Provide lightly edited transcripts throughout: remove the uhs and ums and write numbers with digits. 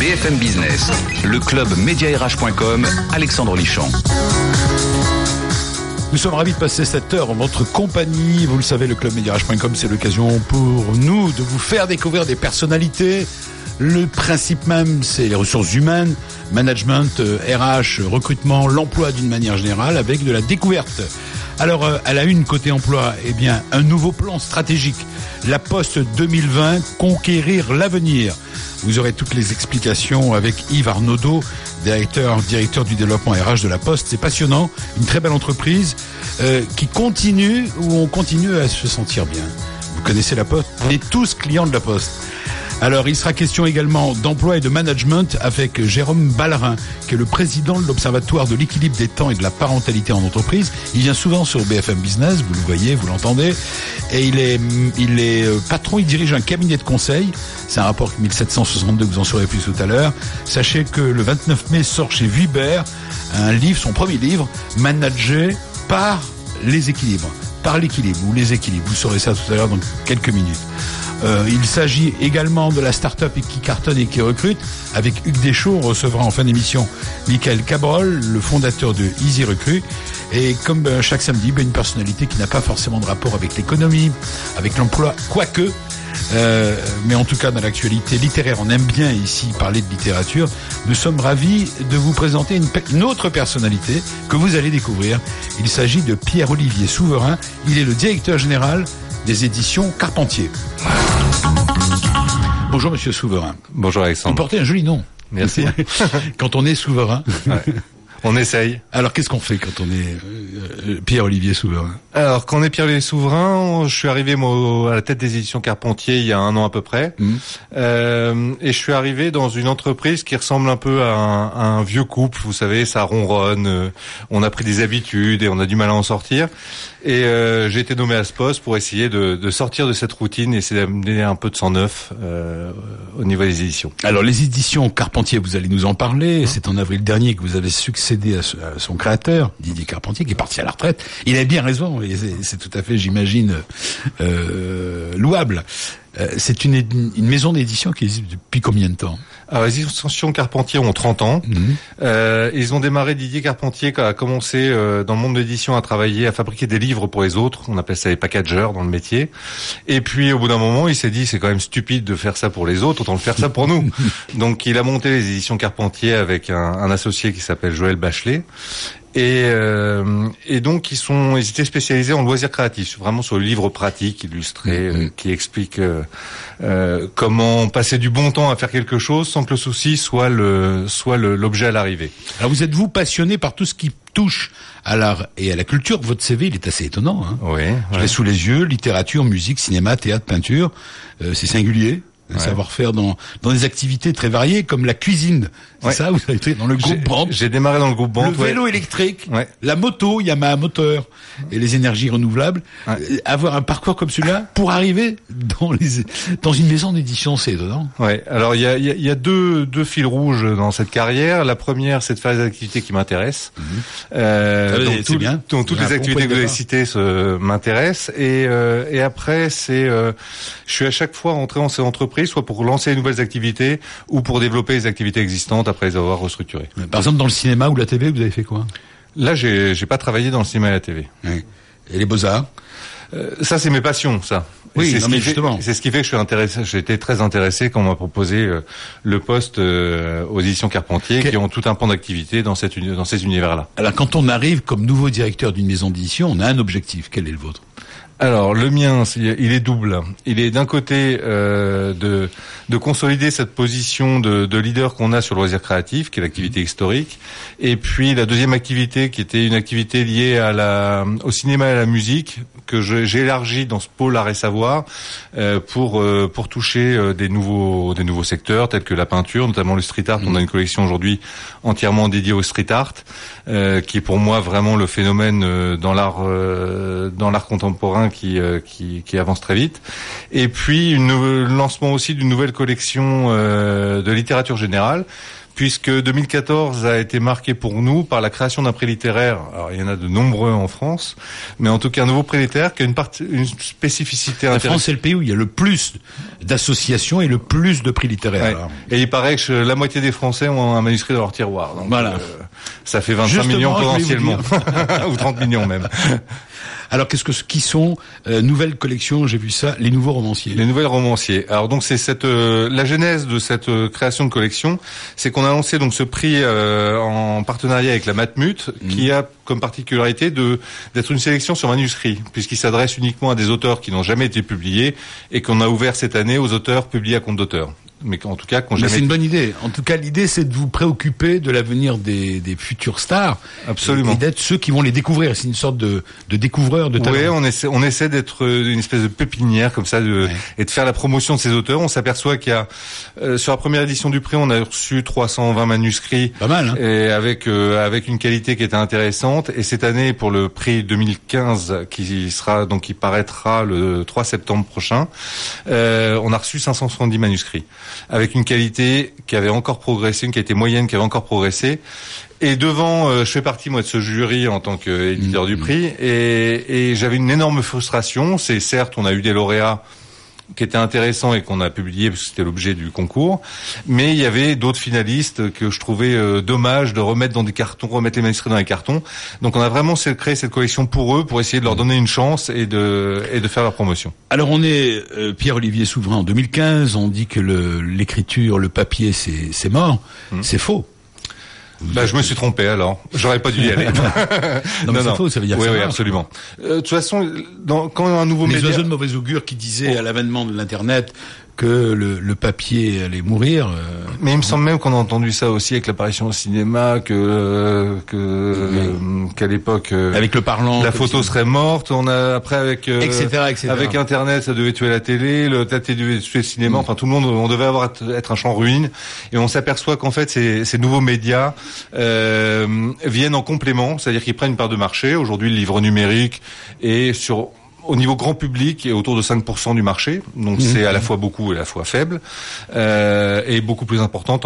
BFM Business, le club mediarh.com, Alexandre Lichamp. Nous sommes ravis de passer cette heure en votre compagnie. Vous le savez, le club mediarh.com, c'est l'occasion pour nous de vous faire découvrir des personnalités. Le principe même, c'est les ressources humaines, management, RH, recrutement, l'emploi d'une manière générale, avec de la découverte. Alors, à la une, côté emploi, eh bien, un nouveau plan stratégique. La Poste 2020, conquérir l'avenir. Vous aurez toutes les explications avec Yves Arnaudot, directeur du développement RH de la Poste. C'est passionnant, une très belle entreprise qui continue, où on continue à se sentir bien. Vous connaissez la Poste, on est tous clients de la Poste. Alors, il sera question également d'emploi et de management avec Jérôme Ballerin, qui est le président de l'Observatoire de l'équilibre des temps et de la parentalité en entreprise. Il vient souvent sur BFM Business, vous le voyez, vous l'entendez. Et il est patron, il dirige un cabinet de conseil. C'est un rapport 1762 que vous en saurez plus tout à l'heure. Sachez que le 29 mai sort chez Vuibert un livre, son premier livre, Manager par les équilibres. Par l'équilibre ou les équilibres. Vous saurez ça tout à l'heure dans quelques minutes. Il s'agit également de la start-up qui cartonne et qui recrute. Avec Hugues Deschaux, on recevra en fin d'émission Michael Cabrol, le fondateur de Easy Recrut. Et comme chaque samedi, une personnalité qui n'a pas forcément de rapport avec l'économie, avec l'emploi, quoique. Mais en tout cas, dans l'actualité littéraire, on aime bien ici parler de littérature. Nous sommes ravis de vous présenter une autre personnalité que vous allez découvrir. Il s'agit de Pierre-Olivier Souverain. Il est le directeur général des éditions Carpentier. Bonjour Monsieur Souverain. Bonjour Alexandre. Vous portez un joli nom. Merci. Quand on est souverain. Ouais. On essaye. Alors, qu'est-ce qu'on fait quand on est Pierre-Olivier Souverain? Alors, quand on est Pierre-Olivier Souverain, je suis arrivé moi à la tête des éditions Carpentier il y a 1 an à peu près. Et je suis arrivé dans une entreprise qui ressemble un peu à un vieux couple. Vous savez, ça ronronne, on a pris des habitudes et on a du mal à en sortir. Et j'ai été nommé à ce poste pour essayer de sortir de cette routine et essayer d'amener un peu de sang neuf au niveau des éditions. Alors, les éditions Carpentier, vous allez nous en parler. C'est en avril dernier que vous avez succédé à son créateur, Didier Carpentier, qui est parti à la retraite. Il a bien raison, et c'est tout à fait, j'imagine, louable. C'est une maison d'édition qui existe depuis combien de temps? Alors, les éditions Carpentier ont 30 ans. Ils ont démarré, Didier Carpentier a commencé dans le monde de l'édition à travailler, à fabriquer des livres pour les autres. On appelle ça les packagers dans le métier. Et puis, au bout d'un moment, il s'est dit, c'est quand même stupide de faire ça pour les autres, autant le faire ça pour nous. Donc, il a monté les éditions Carpentier avec un associé qui s'appelle Joël Bachelet. Et donc ils étaient spécialisés en loisirs créatifs, vraiment sur le livre pratique, illustré, qui explique comment passer du bon temps à faire quelque chose sans que le souci soit l'objet à l'arrivée. Alors vous passionné par tout ce qui touche à l'art et à la culture. Votre CV, il est assez étonnant. Hein. Oui. Je l'ai sous les yeux, littérature, musique, cinéma, théâtre, peinture. C'est singulier. Un savoir-faire dans des activités très variées comme la cuisine. C'est ça, vous avez été dans le groupe Brandt. J'ai démarré dans le groupe Brandt. Le vélo électrique, la moto, Yamaha moteur et les énergies renouvelables. Avoir un parcours comme celui-là pour arriver dans une maison d'édition, c'est étonnant. Ouais. Alors il y a deux fils rouges dans cette carrière. La première, c'est de faire des activités qui m'intéressent. Donc toutes les activités que vous avez citées m'intéressent. Et après, je suis à chaque fois rentré en ces entreprises, soit pour lancer de nouvelles activités ou pour développer les activités existantes après les avoir restructurées. Par exemple, dans le cinéma ou la TV, vous avez fait quoi? Là, j'ai pas travaillé dans le cinéma et la TV. Oui. Et les beaux-arts? Ça, c'est mes passions, ça. Oui, justement. C'est ce qui fait que je suis intéressé. J'ai été très intéressé quand on m'a proposé le poste aux éditions Carpentier, qui ont tout un pan d'activité dans ces univers-là. Alors, quand on arrive comme nouveau directeur d'une maison d'édition, on a un objectif. Quel est le vôtre? Alors le mien, il est double. Il est d'un côté de consolider cette position de leader qu'on a sur le loisir créatif, qui est l'activité historique, et puis la deuxième activité qui était une activité liée au cinéma et à la musique, que j'ai élargi dans ce pôle art et savoir pour toucher des nouveaux secteurs tels que la peinture, notamment le street art. On a une collection aujourd'hui entièrement dédiée au street art, qui est pour moi vraiment le phénomène dans l'art contemporain qui avance très vite. Et puis le lancement aussi d'une nouvelle collection de littérature générale, puisque 2014 a été marqué pour nous par la création d'un prix littéraire. Alors, il y en a de nombreux en France, mais en tout cas un nouveau prix littéraire qui a une spécificité intéressante. La France, c'est le pays où il y a le plus d'associations et le plus de prix littéraires. Ouais. Et il paraît que la moitié des Français ont un manuscrit dans leur tiroir. Donc, voilà. Ça fait 25 millions potentiellement. Ou 30 millions même. Alors, qui sont nouvelles collections, j'ai vu ça, les nouveaux romanciers. Les nouvelles romanciers. Alors donc c'est la genèse de cette création de collection, c'est qu'on a lancé donc ce prix en partenariat avec la Matmut, qui a comme particularité d'être une sélection sur manuscrit, puisqu'il s'adresse uniquement à des auteurs qui n'ont jamais été publiés et qu'on a ouvert cette année aux auteurs publiés à compte d'auteur. Mais en tout cas, c'est une bonne idée. En tout cas, l'idée, c'est de vous préoccuper de l'avenir des futurs stars. Absolument. Et d'être ceux qui vont les découvrir. C'est une sorte de découvreur de talent. Oui, on essaie d'être une espèce de pépinière comme ça, et de faire la promotion de ces auteurs. On s'aperçoit qu'il y a, sur la première édition du prix, on a reçu 320 manuscrits. Pas mal, hein. Et avec une qualité qui était intéressante. Et cette année, pour le prix 2015, qui paraîtra le 3 septembre prochain, on a reçu 570 manuscrits. Avec une qualité qui avait encore progressé, une qualité moyenne qui avait encore progressé. Et devant, je fais partie moi de ce jury en tant qu'éditeur du prix, et j'avais une énorme frustration. C'est certes, on a eu des lauréats qui étaient intéressants et qu'on a publié parce que c'était l'objet du concours, mais il y avait d'autres finalistes que je trouvais dommage de remettre dans des cartons, remettre les manuscrits dans les cartons. Donc on a vraiment créé cette collection pour eux, pour essayer de leur donner une chance et de faire leur promotion. Alors on est Pierre-Olivier Souverain en 2015, on dit que l'écriture, le papier c'est mort, c'est faux. Je me suis trompé alors. J'aurais pas dû y aller. non, c'est faux, ça veut dire oui, que ça marche. Absolument. De toute façon, quand un nouveau média... Les oiseaux de mauvais augure qui disaient à l'avènement de l'Internet que le papier allait mourir. Mais il me semble même qu'on a entendu ça aussi avec l'apparition au cinéma, qu'à l'époque avec le parlant, la photo serait morte. On a après avec etc. avec Internet, ça devait tuer la télé, la télé devait tuer le cinéma. Enfin, tout le monde, on devait être un champ ruine. Et on s'aperçoit qu'en fait, ces nouveaux médias viennent en complément, c'est-à-dire qu'ils prennent une part de marché. Aujourd'hui, le livre numérique est au niveau grand public, est autour de 5% du marché, donc c'est à la fois beaucoup et à la fois faible, et beaucoup plus importante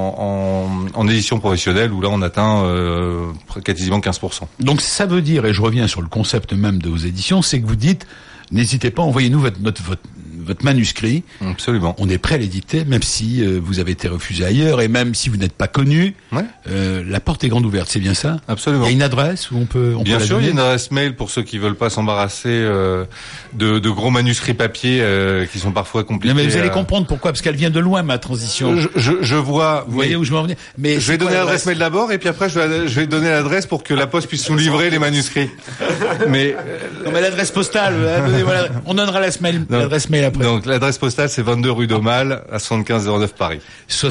en édition professionnelle, où là on atteint quasiment 15%. Donc ça veut dire, et je reviens sur le concept même de vos éditions, c'est que vous dites, n'hésitez pas, envoyez-nous votre manuscrit. Absolument. On est prêt à l'éditer, même si vous avez été refusé ailleurs, et même si vous n'êtes pas connu. Ouais. La porte est grande ouverte, c'est bien ça? Absolument. Il y a une adresse où on peut bien sûr, il y a une adresse mail pour ceux qui veulent pas s'embarrasser de gros manuscrits papier qui sont parfois compliqués. Non, mais vous allez comprendre pourquoi, parce qu'elle vient de loin, ma transition. Je vois. Vous voyez où je veux en venir. Mais je vais donner l'adresse mail d'abord, et puis après je vais donner l'adresse pour que la poste puisse nous livrer les manuscrits. Mais non, mais l'adresse postale, on donnera l'adresse mail après. Donc l'adresse postale c'est 22 rue d'Aumale à 7509 Paris.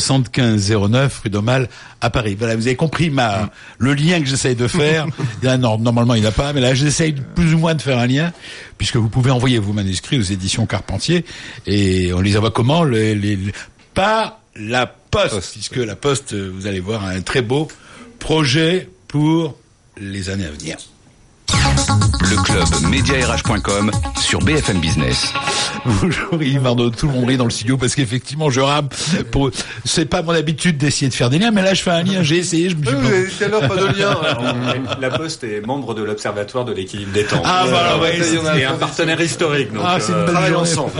7509 rue d'Aumale à Paris. Voilà, vous avez compris le lien que j'essaye de faire. Normalement il n'y en a pas, mais là j'essaye plus ou moins de faire un lien, puisque vous pouvez envoyer vos manuscrits aux éditions Carpentier, et on les envoie comment? Par la poste, puisque la poste, vous allez voir, a un très beau projet pour les années à venir. Le club mediarh.com sur BFM Business. Bonjour Yves Arnaud, tout le monde rit dans le studio parce qu'effectivement je rame c'est pas mon habitude d'essayer de faire des liens, mais là je fais un lien, j'ai essayé, je me suis alors pas de lien. La Poste est membre de l'Observatoire de l'équilibre des temps. Ah voilà, c'est un partenaire historique, donc c'est une belle journée ensemble.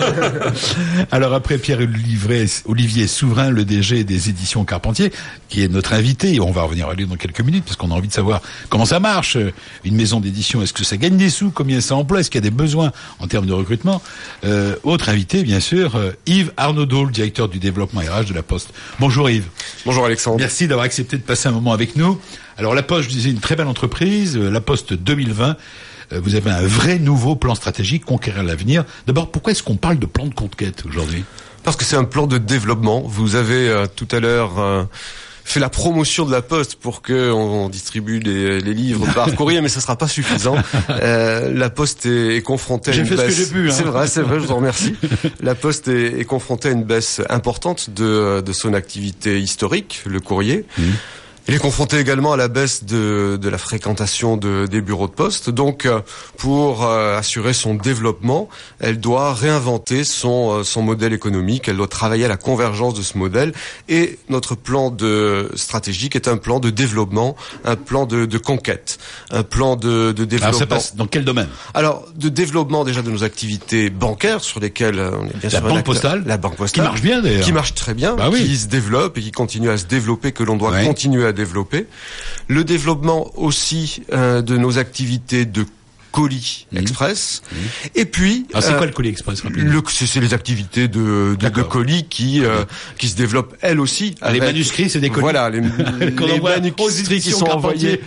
Alors après Pierre-Olivier Souverain, le DG des éditions Carpentier, qui est notre invité, et on va revenir à lui dans quelques minutes parce qu'on a envie de savoir comment ça marche, une maison d'édition, est-ce que ça gagne des sous, combien ça emploie, est-ce qu'il y a des besoins en termes de recrutement. Autre invité, bien sûr, Yves Arnaud, le directeur du développement RH de la Poste. Bonjour Yves. Bonjour Alexandre. Merci d'avoir accepté de passer un moment avec nous. Alors la Poste, je disais, une très belle entreprise, la Poste 2020. Vous avez un vrai nouveau plan stratégique, conquérir l'avenir. D'abord, pourquoi est-ce qu'on parle de plan de conquête aujourd'hui? Parce que c'est un plan de développement. Vous avez tout à l'heure fait la promotion de la Poste pour que on distribue les livres par courrier, mais ça sera pas suffisant. La Poste est confrontée à une baisse. J'ai fait ce que j'ai pu. Hein. C'est vrai, je vous remercie. La Poste est confrontée à une baisse importante de son activité historique, le courrier. Il est confronté également à la baisse de la fréquentation des bureaux de poste. Donc, pour assurer son développement, elle doit réinventer son modèle économique. Elle doit travailler à la convergence de ce modèle. Et notre plan stratégique est un plan de développement, un plan de conquête, un plan de développement. Alors, ça passe dans quel domaine? Alors, de développement déjà de nos activités bancaires sur lesquelles on est bien sûr la banque postale, qui marche bien d'ailleurs, qui marche très bien, qui se développe et qui continue à se développer, que l'on doit continuer à développer. Le développement aussi de nos activités de colis express. Et puis c'est quoi le colis express? C'est les activités de colis qui se développent elles aussi. Les manuscrits, c'est des colis. Voilà, les manuscrits qui sont envoyés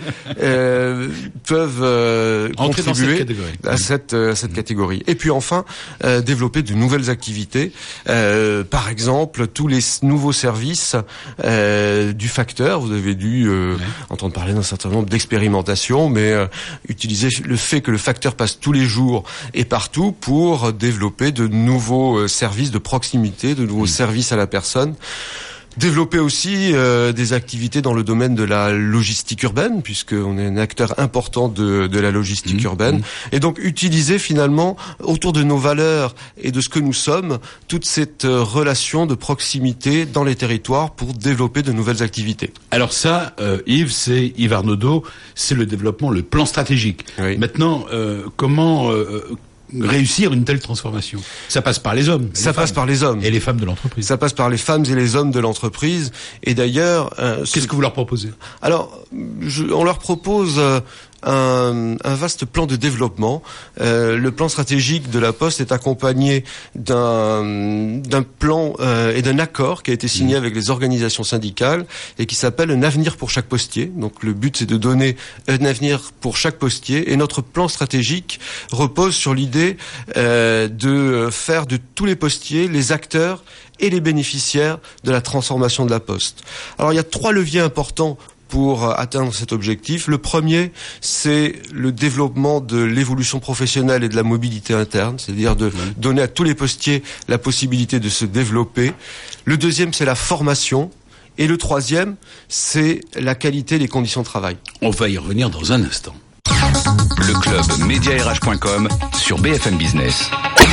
peuvent contribuer à cette catégorie. Et puis enfin, développer de nouvelles activités. Par exemple, tous les nouveaux services du facteur. Vous avez dû entendre parler d'un certain nombre d'expérimentations, mais utiliser le fait que le facteur passe tous les jours et partout pour développer de nouveaux services de proximité, de nouveaux services à la personne. Développer aussi des activités dans le domaine de la logistique urbaine, puisqu'on est un acteur important de la logistique urbaine. Et donc utiliser finalement, autour de nos valeurs et de ce que nous sommes, toute cette relation de proximité dans les territoires pour développer de nouvelles activités. Alors ça, Yves Arnaudot, c'est le développement, le plan stratégique. Oui. Maintenant, comment réussir une telle transformation? Ça passe par les hommes. Ça passe par les hommes. Et les femmes de l'entreprise. Ça passe par les femmes et les hommes de l'entreprise. Et d'ailleurs... Qu'est-ce que vous leur proposez? Alors, on leur propose... un vaste plan de développement. Le plan stratégique de la Poste est accompagné d'un plan et d'un accord qui a été signé avec les organisations syndicales et qui s'appelle un avenir pour chaque postier. Donc le but, c'est de donner un avenir pour chaque postier. Et notre plan stratégique repose sur l'idée de faire de tous les postiers les acteurs et les bénéficiaires de la transformation de la Poste. Alors il y a 3 leviers importants pour atteindre cet objectif. Le premier, c'est le développement de l'évolution professionnelle et de la mobilité interne, c'est-à-dire de donner à tous les postiers la possibilité de se développer. Le deuxième, c'est la formation. Et le troisième, c'est la qualité et les conditions de travail. On va y revenir dans un instant. Le club mediarh.com sur BFM Business.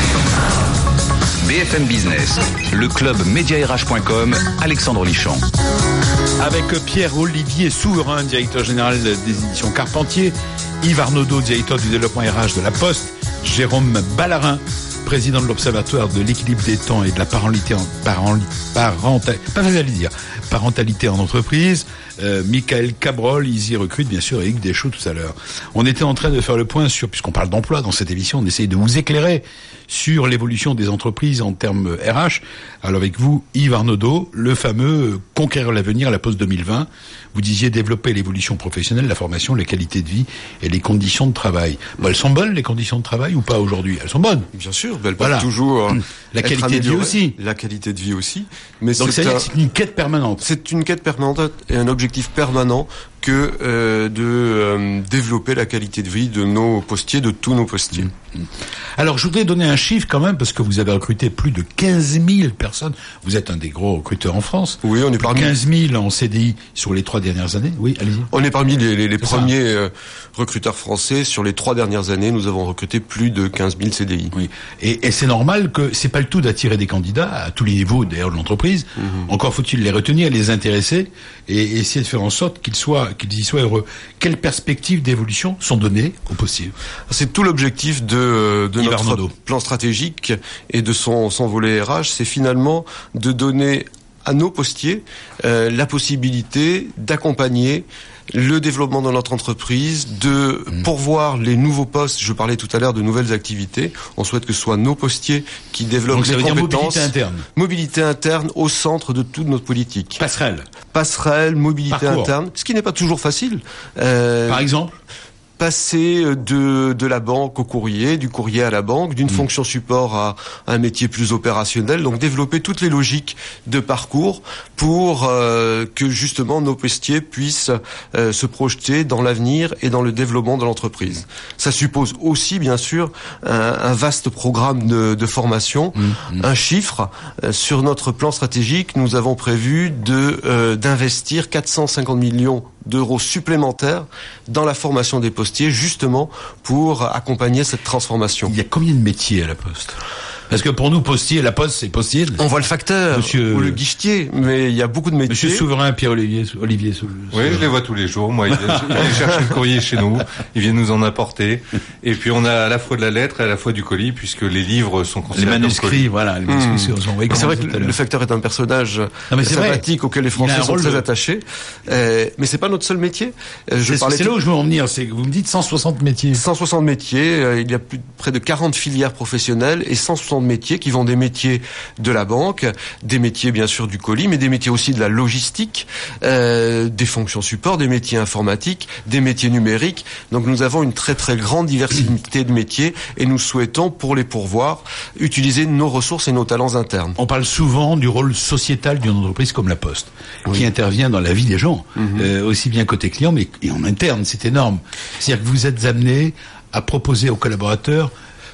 BFM Business, le club mediarh.com, Alexandre Lichamp. Avec Pierre-Olivier Souverain, directeur général des éditions Carpentier, Yves Arnaudot, directeur du développement RH de la Poste, Jérôme Ballarin, président de l'Observatoire de l'équilibre des temps et de la parentalité en entreprise, Michael Cabrol, Easy Recrute, bien sûr, et Hugues Deschaux tout à l'heure. On était en train de faire le point sur, puisqu'on parle d'emploi dans cette émission, on essaye de vous éclairer sur l'évolution des entreprises en termes RH. Alors avec vous, Yves Arnaudot, le fameux Conquérir l'avenir, la Poste 2020, vous disiez développer l'évolution professionnelle, la formation, la qualité de vie et les conditions de travail. Bon, elles sont bonnes, les conditions de travail, ou pas aujourd'hui? Elles sont bonnes. Bien sûr, elles peuvent toujours la qualité de vie aussi. La qualité de vie aussi. Mais donc c'est une quête permanente. C'est une quête permanente et un objectif permanent que de développer la qualité de vie de nos postiers, de tous nos postiers. Alors, je voudrais donner un chiffre quand même, parce que vous avez recruté plus de 15 000 personnes. Vous êtes un des gros recruteurs en France. Oui, on est parmi 15 000 en CDI sur les 3 dernières années. Oui, allez-y. On est parmi les premiers recruteurs français. Sur les 3 dernières années, nous avons recruté plus de 15 000 CDI. Oui. Et c'est normal que c'est pas le tout d'attirer des candidats à tous les niveaux d'ailleurs de l'entreprise. Encore faut-il les retenir, les intéresser et essayer de faire en sorte qu'ils y soient heureux. Quelles perspectives d'évolution sont données aux postiers? C'est tout l'objectif de notre plan stratégique et de son volet RH, c'est finalement de donner à nos postiers la possibilité d'accompagner le développement de notre entreprise, de pourvoir les nouveaux postes. Je parlais tout à l'heure de nouvelles activités. On souhaite que ce soit nos postiers qui développent des compétences. Mobilité interne au centre de toute notre politique. Passerelle, mobilité interne, ce qui n'est pas toujours facile. Par exemple passer de la banque au courrier, du courrier à la banque, d'une fonction support à un métier plus opérationnel. Donc développer toutes les logiques de parcours pour que justement nos postiers puissent se projeter dans l'avenir et dans le développement de l'entreprise. Ça suppose aussi bien sûr un vaste programme de formation. Un chiffre, sur notre plan stratégique, nous avons prévu d'investir 450 millions d'euros supplémentaires dans la formation des postiers, justement pour accompagner cette transformation. Il y a combien de métiers à la Poste ? Parce que pour nous, postier, la Poste, c'est postier. On voit le facteur ou le guichetier, mais il y a beaucoup de métiers. Monsieur Souverain, Pierre-Olivier. Oui, je les vois tous les jours. Moi, ils viennent chercher le courrier chez nous. Ils viennent nous en apporter. Et puis, on a à la fois de la lettre et à la fois du colis, puisque les livres sont considérés les manuscrits, voilà. Les manuscrits sont envoyés. C'est vrai que le facteur est un personnage sympathique auquel les Français sont très attachés. Mais c'est pas notre seul métier. C'est là où je veux en venir. C'est que vous me dites 160 métiers. 160 métiers. Il y a près de 40 filières professionnelles et 160 métiers qui vont des métiers de la banque, des métiers bien sûr du colis, mais des métiers aussi de la logistique, des fonctions support, des métiers informatiques, des métiers numériques. Donc nous avons une très très grande diversité de métiers et nous souhaitons, pour les pourvoir, utiliser nos ressources et nos talents internes. On parle souvent du rôle sociétal d'une entreprise comme la Poste, qui intervient dans la vie des gens, aussi bien côté client, mais et en interne, c'est énorme. C'est-à-dire que vous êtes amené à proposer aux collaborateurs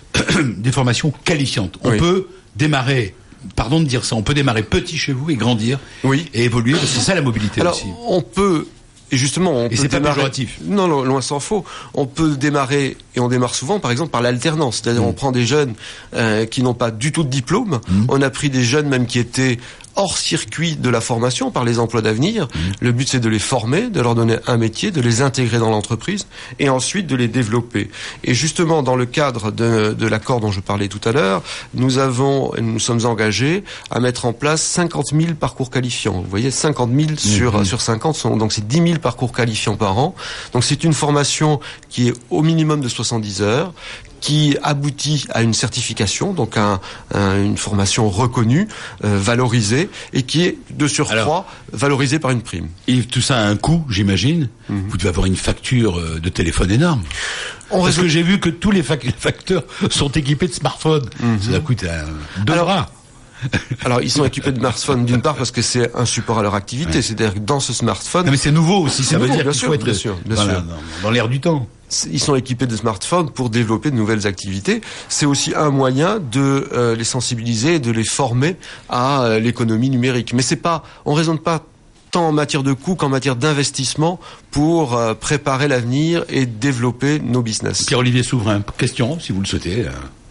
des formations qualifiantes. On peut démarrer, pardon de dire ça, on peut démarrer petit chez vous et grandir et évoluer, parce que c'est ça la mobilité. Alors, aussi. On peut, et justement, on peut c'est démarrer... pas péjoratif. Non, loin s'en faut. On peut démarrer, et on démarre souvent, par exemple, par l'alternance. C'est-à-dire, on prend des jeunes qui n'ont pas du tout de diplôme. On a pris des jeunes même qui étaient hors circuit de la formation par les emplois d'avenir. Le but, c'est de les former, de leur donner un métier, de les intégrer dans l'entreprise et ensuite de les développer. Et justement, dans le cadre de l'accord dont je parlais tout à l'heure, nous sommes engagés à mettre en place 50 000 parcours qualifiants. Vous voyez, 50 000 sur 50, donc c'est 10 000 parcours qualifiants par an. Donc c'est une formation qui est au minimum de 70 heures, qui aboutit à une certification, donc une formation reconnue, valorisée, et qui est de surcroît valorisée par une prime. Yves, tout ça a un coût, j'imagine. Vous devez avoir une facture de téléphone énorme. Parce que j'ai vu que tous les facteurs sont équipés de smartphones. Ça coûte $2. Alors, ils sont équipés de smartphones d'une part parce que c'est un support à leur activité. C'est-à-dire que dans ce smartphone... Non, mais c'est nouveau aussi. Ça veut dire bien qu'il sûr, faut être bien sûr. Dans l'air du temps. Ils sont équipés de smartphones pour développer de nouvelles activités. C'est aussi un moyen de les sensibiliser et de les former à l'économie numérique. Mais on raisonne pas tant en matière de coûts qu'en matière d'investissement pour préparer l'avenir et développer nos business. Pierre-Olivier Souverain, question, si vous le souhaitez.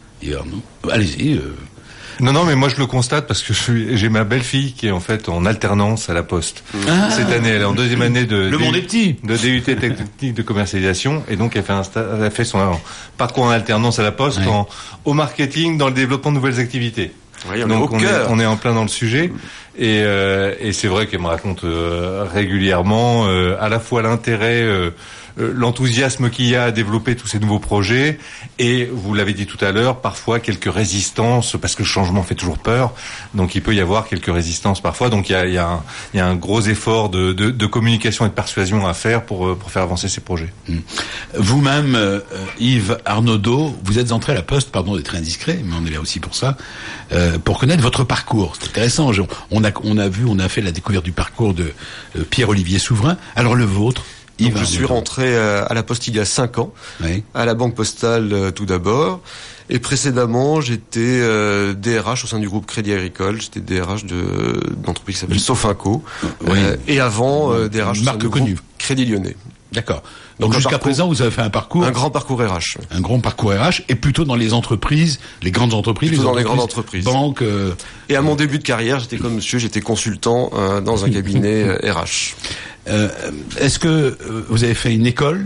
Allez-y. Non, mais moi je le constate parce que j'ai ma belle-fille qui est en fait en alternance à la Poste. Cette année, elle est en deuxième année de DUT technique de commercialisation, et donc elle fait son parcours en alternance à la Poste au marketing, dans le développement de nouvelles activités. Donc on est en plein dans le sujet, et c'est vrai qu'elle me raconte régulièrement à la fois l'intérêt, l'enthousiasme qu'il y a à développer tous ces nouveaux projets, et vous l'avez dit tout à l'heure, parfois quelques résistances, parce que le changement fait toujours peur, donc il peut y avoir quelques résistances parfois, donc il y a un gros effort de communication et de persuasion à faire pour faire avancer ces projets. Vous-même, Yves Arnaudot, vous êtes entré à la Poste, pardon d'être indiscret, mais on est là aussi pour ça, pour connaître votre parcours. C'est intéressant. On a fait la découverte du parcours de Pierre-Olivier Souverain. Alors le vôtre? Donc je suis rentré à la Poste il y a 5 ans, à la Banque Postale tout d'abord, et précédemment j'étais DRH au sein du groupe Crédit Agricole, j'étais DRH d'entreprise qui s'appelle Sofinco, et avant DRH au sein du groupe Crédit Lyonnais. D'accord. Donc jusqu'à présent, vous avez fait un grand parcours RH. Un grand parcours RH, et plutôt dans les entreprises, les grandes entreprises, plutôt dans les grandes entreprises. Banques. Et à mon début de carrière, j'étais consultant dans un cabinet RH. Est-ce que vous avez fait une école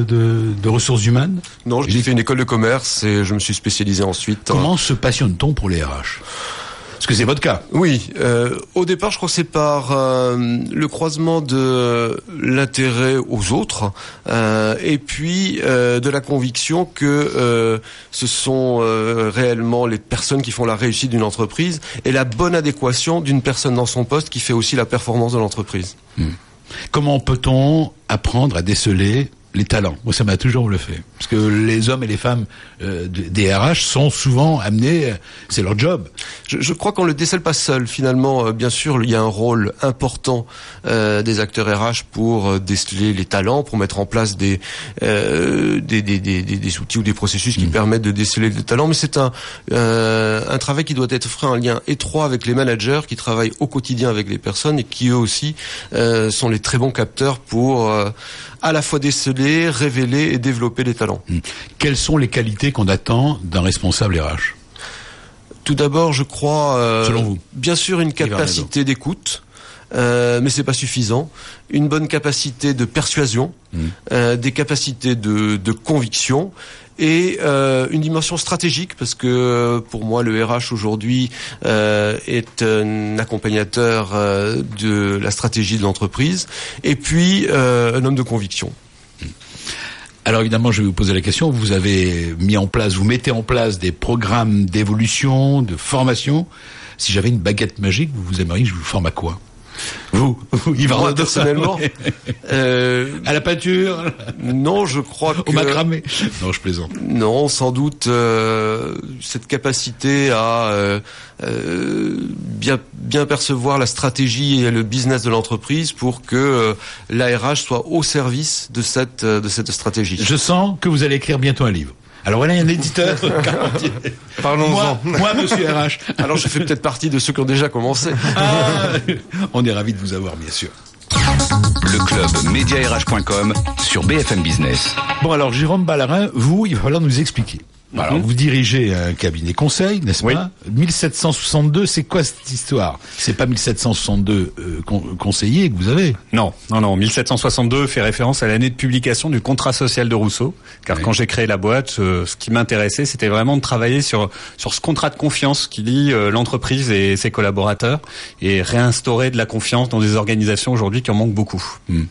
de ressources humaines? Non, j'ai fait une école de commerce et je me suis spécialisé ensuite. Comment se passionne-t-on pour les RH? Parce que c'est votre cas. Oui. Au départ, je crois que c'est par le croisement de l'intérêt aux autres et puis de la conviction que ce sont réellement les personnes qui font la réussite d'une entreprise et la bonne adéquation d'une personne dans son poste qui fait aussi la performance de l'entreprise. Comment peut-on apprendre à déceler les talents. Moi, ça m'a toujours bluffé. Parce que les hommes et les femmes des RH sont souvent amenés, c'est leur job. Je crois qu'on le décèle pas seul. Finalement, bien sûr, il y a un rôle important des acteurs RH pour déceler les talents, pour mettre en place des outils ou des processus qui permettent de déceler les talents. Mais c'est un travail qui doit être fait en lien étroit avec les managers qui travaillent au quotidien avec les personnes et qui eux aussi sont les très bons capteurs pour à la fois déceler, révéler et développer les talents. Quelles sont les qualités qu'on attend d'un responsable RH ? Tout d'abord, je crois, selon vous, bien sûr, une capacité d'écoute, mais c'est pas suffisant. Une bonne capacité de persuasion, des capacités de conviction. Et une dimension stratégique, parce que pour moi le RH aujourd'hui est un accompagnateur de la stratégie de l'entreprise, et puis un homme de conviction. Alors évidemment, je vais vous poser la question, vous mettez en place des programmes d'évolution, de formation. Si j'avais une baguette magique, vous aimeriez que je vous forme à quoi ? Vous, Yvan, personnellement, à la peinture? Non, je crois que... Au macramé? Non, je plaisante. Non, sans doute cette capacité à bien percevoir la stratégie et le business de l'entreprise pour que l'ARH soit au service de cette stratégie. Je sens que vous allez écrire bientôt un livre. Alors voilà, il y a un éditeur. Parlons-en. Moi, monsieur RH. Alors je fais peut-être partie de ceux qui ont déjà commencé. On est ravis de vous avoir, bien sûr. Le club mediarh.com sur BFM Business. Bon, alors Jérôme Ballarin, vous, il va falloir nous expliquer. Alors, vous dirigez un cabinet conseil, n'est-ce pas ? 1762, c'est quoi cette histoire ? C'est pas 1762 conseillers que vous avez ? Non. 1762 fait référence à l'année de publication du contrat social de Rousseau. Car quand j'ai créé la boîte, ce qui m'intéressait, c'était vraiment de travailler sur ce contrat de confiance qui lie l'entreprise et ses collaborateurs et réinstaurer de la confiance dans des organisations aujourd'hui qui en manquent beaucoup.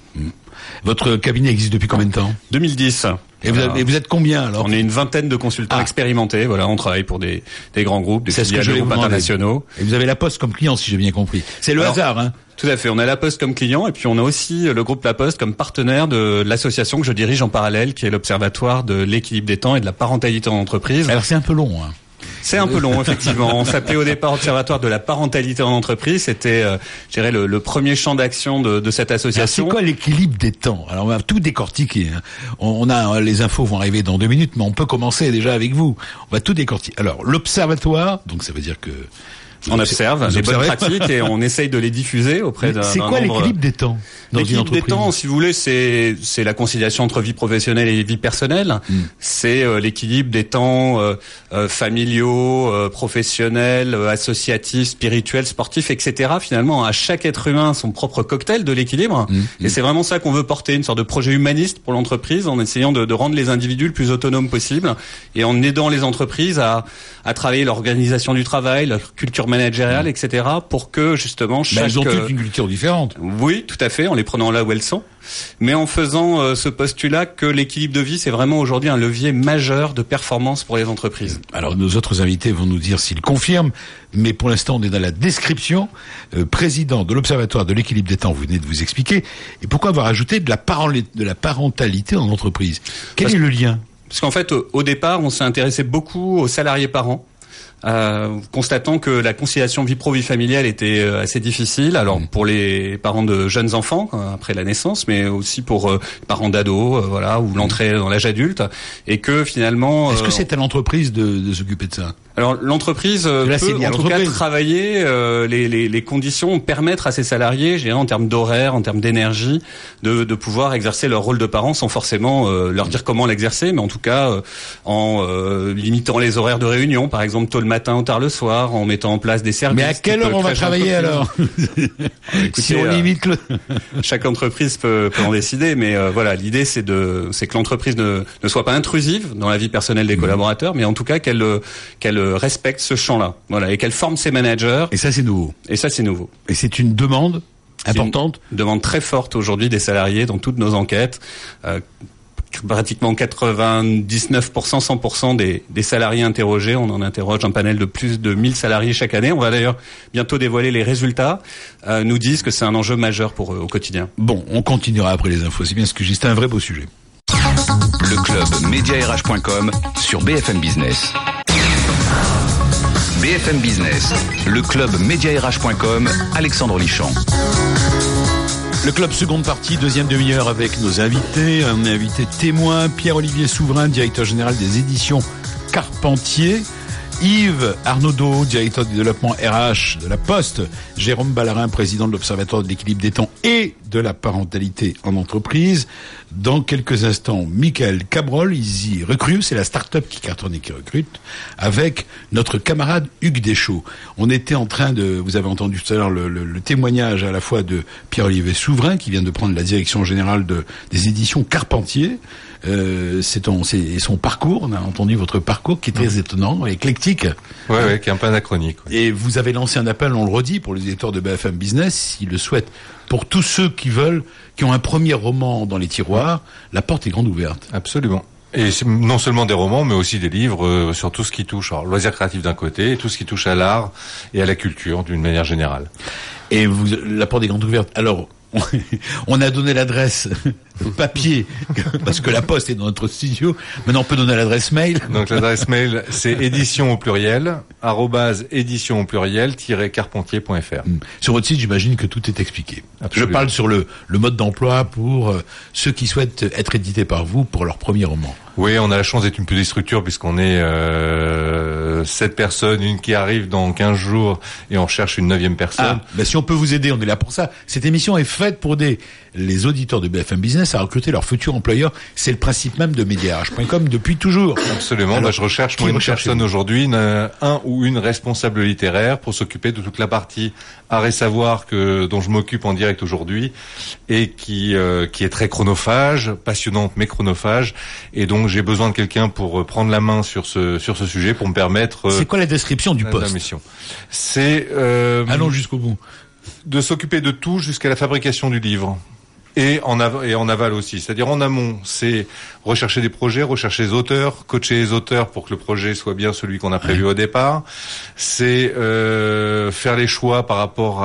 Votre cabinet existe depuis combien de temps ? 2010. Et vous êtes combien alors ? On est une vingtaine de consultants expérimentés. Voilà, on travaille pour des grands groupes, des filiales de groupes internationaux. Et vous avez La Poste comme client, si j'ai bien compris. C'est le hasard, hein ? Tout à fait. On a La Poste comme client et puis on a aussi le groupe La Poste comme partenaire de l'association que je dirige en parallèle, qui est l'Observatoire de l'équilibre des temps et de la parentalité en entreprise. Alors c'est un peu long, hein. C'est un peu long, effectivement. On s'appelait au départ Observatoire de la parentalité en entreprise. C'était, je dirais, le premier champ d'action de cette association. Alors c'est quoi l'équilibre des temps ? Alors on va tout décortiquer. Hein. Les infos vont arriver dans 2 minutes, mais on peut commencer déjà avec vous. On va tout décortiquer. Alors l'Observatoire, donc ça veut dire que... On observe les bonnes pratiques et on essaye de les diffuser auprès d'un nombre... C'est quoi l'équilibre des temps dans une entreprise ? L'équilibre des temps, si vous voulez, c'est la conciliation entre vie professionnelle et vie personnelle. C'est l'équilibre des temps familiaux, professionnels, associatifs, spirituels, sportifs, etc. Finalement, à chaque être humain son propre cocktail de l'équilibre. Et c'est vraiment ça qu'on veut porter, une sorte de projet humaniste pour l'entreprise, en essayant de rendre les individus le plus autonomes possible et en aidant les entreprises à travailler l'organisation du travail, leur culture managériale, etc. pour que justement chaque... Ils ont toutes une culture différente. Oui, tout à fait, en les prenant là où elles sont, mais en faisant ce postulat que l'équilibre de vie, c'est vraiment aujourd'hui un levier majeur de performance pour les entreprises. Alors nos autres invités vont nous dire s'ils confirment, mais pour l'instant on est dans la description. Président de l'Observatoire de l'équilibre des temps, vous venez de vous expliquer. Et pourquoi avoir ajouté de la parentalité en entreprise ? Quel est le lien ? Parce qu'en fait, au départ, on s'est intéressé beaucoup aux salariés parents. Constatant que la conciliation vie pro vie familiale était assez difficile, alors pour les parents de jeunes enfants après la naissance, mais aussi pour les parents d'ados, voilà, ou l'entrée dans l'âge adulte, et que finalement est-ce que c'est à l'entreprise de s'occuper de ça ? Alors l'entreprise peut en tout cas travailler les conditions, permettre à ses salariés, je dirais, en termes d'horaire, en termes d'énergie, de pouvoir exercer leur rôle de parents sans forcément leur dire comment l'exercer, mais en tout cas en limitant les horaires de réunion, par exemple tôt le matin ou tard le soir, en mettant en place des services. Mais à quelle heure on va travailler alors ? Écoutez, si on limite chaque entreprise peut en décider, mais voilà, l'idée c'est que l'entreprise ne soit pas intrusive dans la vie personnelle des collaborateurs, mais en tout cas qu'elle respecte ce champ-là, voilà, et qu'elle forme ses managers. Et ça c'est nouveau. Et c'est une demande importante. Une demande très forte aujourd'hui des salariés dans toutes nos enquêtes. Pratiquement 99%, 100% des salariés interrogés. On en interroge un panel de plus de 1000 salariés chaque année. On va d'ailleurs bientôt dévoiler les résultats. Nous disent que c'est un enjeu majeur pour eux au quotidien. Bon, on continuera après les infos. C'est bien ce que j'ai. C'est un vrai beau sujet. Le club mediarh.com sur BFM Business. BFM Business, le club mediarh.com, Alexandre Lichamp. Le club seconde partie, deuxième demi-heure avec nos invités. Un invité témoin, Pierre-Olivier Souverain, directeur général des éditions Carpentier. Yves Arnaudot, directeur du développement RH de la Poste. Jérôme Ballarin, président de l'Observatoire de l'équilibre des temps et de la parentalité en entreprise. Dans quelques instants, Michael Cabrol, Easy Recrue, c'est la start-up qui cartonne et qui recrute, avec notre camarade Hugues Deschaux. On était en train de, vous avez entendu tout à l'heure le témoignage à la fois de Pierre-Olivier Souverain, qui vient de prendre la direction générale des éditions Carpentier. C'est son parcours, on a entendu votre parcours qui est très étonnant, éclectique. Ouais, qui est un peu anachronique. Ouais. Et vous avez lancé un appel, on le redit, pour les éditeurs de BFM Business, s'ils le souhaitent. Pour tous ceux qui ont un premier roman dans les tiroirs, la porte est grande ouverte. Absolument. Et non seulement des romans, mais aussi des livres sur tout ce qui touche, alors, loisirs créatifs d'un côté, et tout ce qui touche à l'art et à la culture d'une manière générale. Et la porte est grande ouverte. Alors, on a donné l'adresse papier parce que la Poste est dans notre studio. Maintenant, on peut donner l'adresse mail. Donc l'adresse mail, c'est édition au pluriel @édition au pluriel -carpentier.fr. Sur votre site, j'imagine que tout est expliqué. Absolument. Je parle sur le mode d'emploi pour ceux qui souhaitent être édités par vous pour leur premier roman. Oui, on a la chance d'être une petite structure puisqu'on est 7 personnes, une qui arrive dans 15 jours et on cherche une 9e personne. Si on peut vous aider, on est là pour ça. Cette émission est faite pour les auditeurs de BFM Business à recruter leur futur employeur. C'est le principe même de mediarh.com depuis toujours. Absolument. Alors, je recherche une personne aujourd'hui, un ou une responsable littéraire pour s'occuper de toute la partie art et savoir dont je m'occupe en direct aujourd'hui et qui est très chronophage, passionnante mais chronophage. Et donc j'ai besoin de quelqu'un pour prendre la main sur ce sujet pour me permettre. C'est quoi la description du poste? La mission. C'est allons jusqu'au bout. De s'occuper de tout jusqu'à la fabrication du livre. Et en aval aussi. C'est-à-dire en amont, c'est rechercher des projets, rechercher les auteurs, coacher les auteurs pour que le projet soit bien celui qu'on a prévu au départ. C'est faire les choix par rapport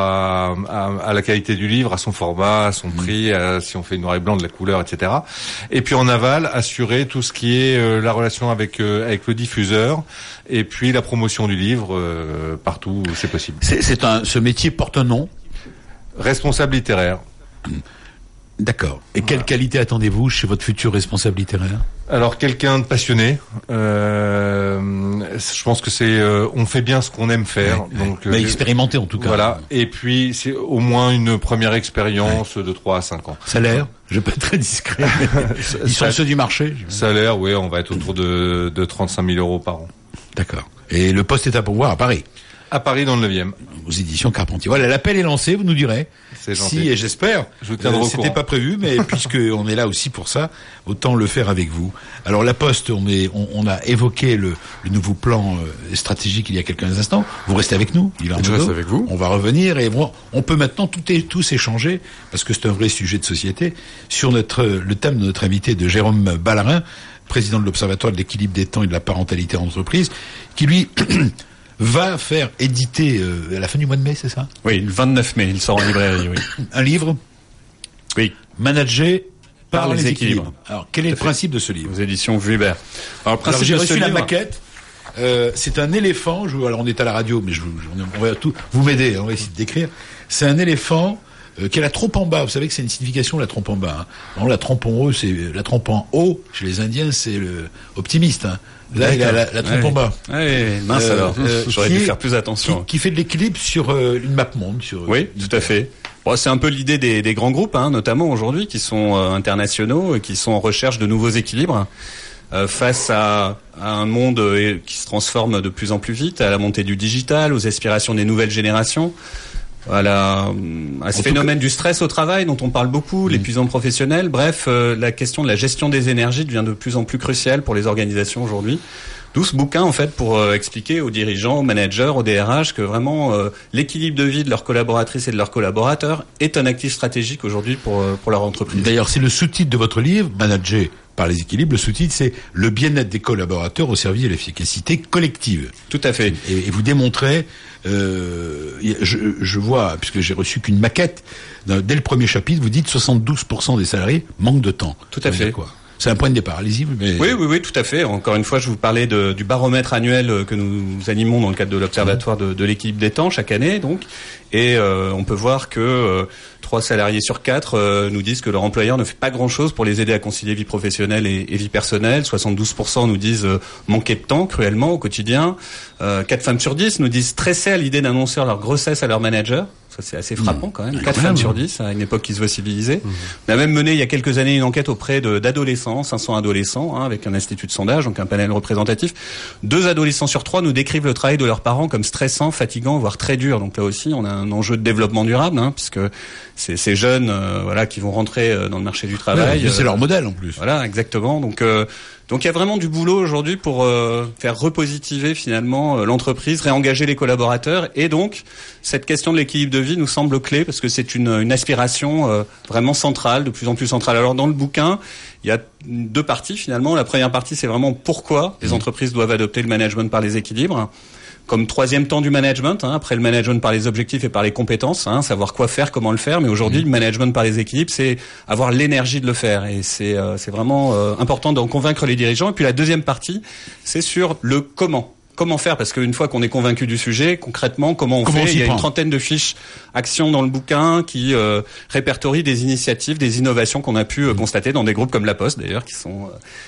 à la qualité du livre, à son format, à son prix, si on fait noir et blanc, de la couleur, etc. Et puis en aval, assurer tout ce qui est la relation avec le diffuseur et puis la promotion du livre partout où c'est possible. Ce métier porte un nom. Responsable littéraire. D'accord. Et quelle qualité attendez-vous chez votre futur responsable littéraire? Alors quelqu'un de passionné. Je pense que on fait bien ce qu'on aime faire. Donc expérimenté en tout cas. Voilà. Et puis c'est au moins une première expérience de 3 à 5 ans. Salaire? Je vais pas être très discret. Ils sont ceux du marché. Salaire, oui, on va être autour de 35 000 euros par an. D'accord. Et le poste est à pourvoir à Paris? À Paris, dans le 9e. Aux éditions Carpentier. Voilà, l'appel est lancé, vous nous direz. C'est gentil. Si, et j'espère. Je vous tiendrai au courant. C'était pas prévu, mais puisqu'on est là aussi pour ça, autant le faire avec vous. Alors, la Poste, on a évoqué le nouveau plan stratégique il y a quelques instants. Vous restez avec nous, Je reste avec vous. On va revenir et on peut maintenant tous échanger, parce que c'est un vrai sujet de société, sur le thème de notre invité de Jérôme Ballarin, président de l'Observatoire de l'équilibre des temps et de la parentalité en entreprise, qui lui va faire éditer à la fin du mois de mai, c'est ça? Oui, le 29 mai, il sort en librairie, oui. Un livre managé par les équilibres. Alors, quel est le principe de ce livre? Aux éditions Vuibert. Alors, le principe j'ai de reçu ce la livre, maquette. C'est un éléphant. Alors, on est à la radio, mais on va tout vous m'aider. On va essayer de décrire. C'est un éléphant qui a la trompe en bas. Vous savez que c'est une signification la trompe en bas. Non, la trompe en haut, c'est la trompe en haut. Chez les Indiens, c'est le optimiste. Là, il a la trompe en bas. Mince alors. J'aurais dû faire plus attention. Qui fait de l'équilibre sur une map monde. Oui, tout à fait. Bon, c'est un peu l'idée des grands groupes, notamment aujourd'hui, qui sont internationaux et qui sont en recherche de nouveaux équilibres face à un monde qui se transforme de plus en plus vite, à la montée du digital, aux aspirations des nouvelles générations. Voilà, à ce phénomène du stress au travail dont on parle beaucoup, l'épuisement professionnel. Bref, la question de la gestion des énergies devient de plus en plus cruciale pour les organisations aujourd'hui. D'où ce bouquin, en fait, pour expliquer aux dirigeants, aux managers, aux DRH que vraiment l'équilibre de vie de leurs collaboratrices et de leurs collaborateurs est un actif stratégique aujourd'hui pour leur entreprise. D'ailleurs, c'est le sous-titre de votre livre, Manager par les équilibres. Le sous-titre, c'est le bien-être des collaborateurs au service de l'efficacité collective. Tout à fait. Et vous démontrez, je vois, puisque j'ai reçu qu'une maquette, dès le premier chapitre, vous dites 72% des salariés manquent de temps. Tout à fait. Quoi C'est un point de départ. Allez-y. Mais... Oui, tout à fait. Encore une fois, je vous parlais du baromètre annuel que nous animons dans le cadre de l'Observatoire de l'équilibre des temps chaque année, donc. Et on peut voir que 3 salariés sur 4 nous disent que leur employeur ne fait pas grand-chose pour les aider à concilier vie professionnelle et vie personnelle. 72% nous disent manquer de temps cruellement au quotidien. 4 femmes sur 10 nous disent stressées à l'idée d'annoncer leur grossesse à leur manager. Ça, c'est assez frappant quand même. 4 femmes sur 10, à une époque qui se veut civilisée. On a même mené il y a quelques années une enquête auprès d'adolescents, 500 adolescents, avec un institut de sondage, donc un panel représentatif. 2 adolescents sur 3 nous décrivent le travail de leurs parents comme stressant, fatigant, voire très dur. Donc là aussi, on a un enjeu de développement durable, puisque c'est ces jeunes qui vont rentrer dans le marché du travail. C'est leur modèle en plus. Voilà, exactement. Donc il y a vraiment du boulot aujourd'hui pour faire repositiver finalement l'entreprise, réengager les collaborateurs, et donc cette question de l'équilibre de vie nous semble clé parce que c'est une aspiration vraiment centrale, de plus en plus centrale. Alors dans le bouquin, il y a 2 parties finalement. La première partie, c'est vraiment pourquoi les entreprises doivent adopter le management par les équilibres. Comme 3e temps du management, après le management par les objectifs et par les compétences, savoir quoi faire, comment le faire. Mais aujourd'hui, le management par les équilibres, c'est avoir l'énergie de le faire. Et c'est vraiment important d'en convaincre les dirigeants. Et puis la deuxième partie, c'est sur le comment. Comment faire? Parce qu'une fois qu'on est convaincu du sujet, concrètement, comment on fait? Il y a une trentaine de fiches actions dans le bouquin qui répertorient des initiatives, des innovations qu'on a pu constater dans des groupes comme La Poste d'ailleurs, qui sont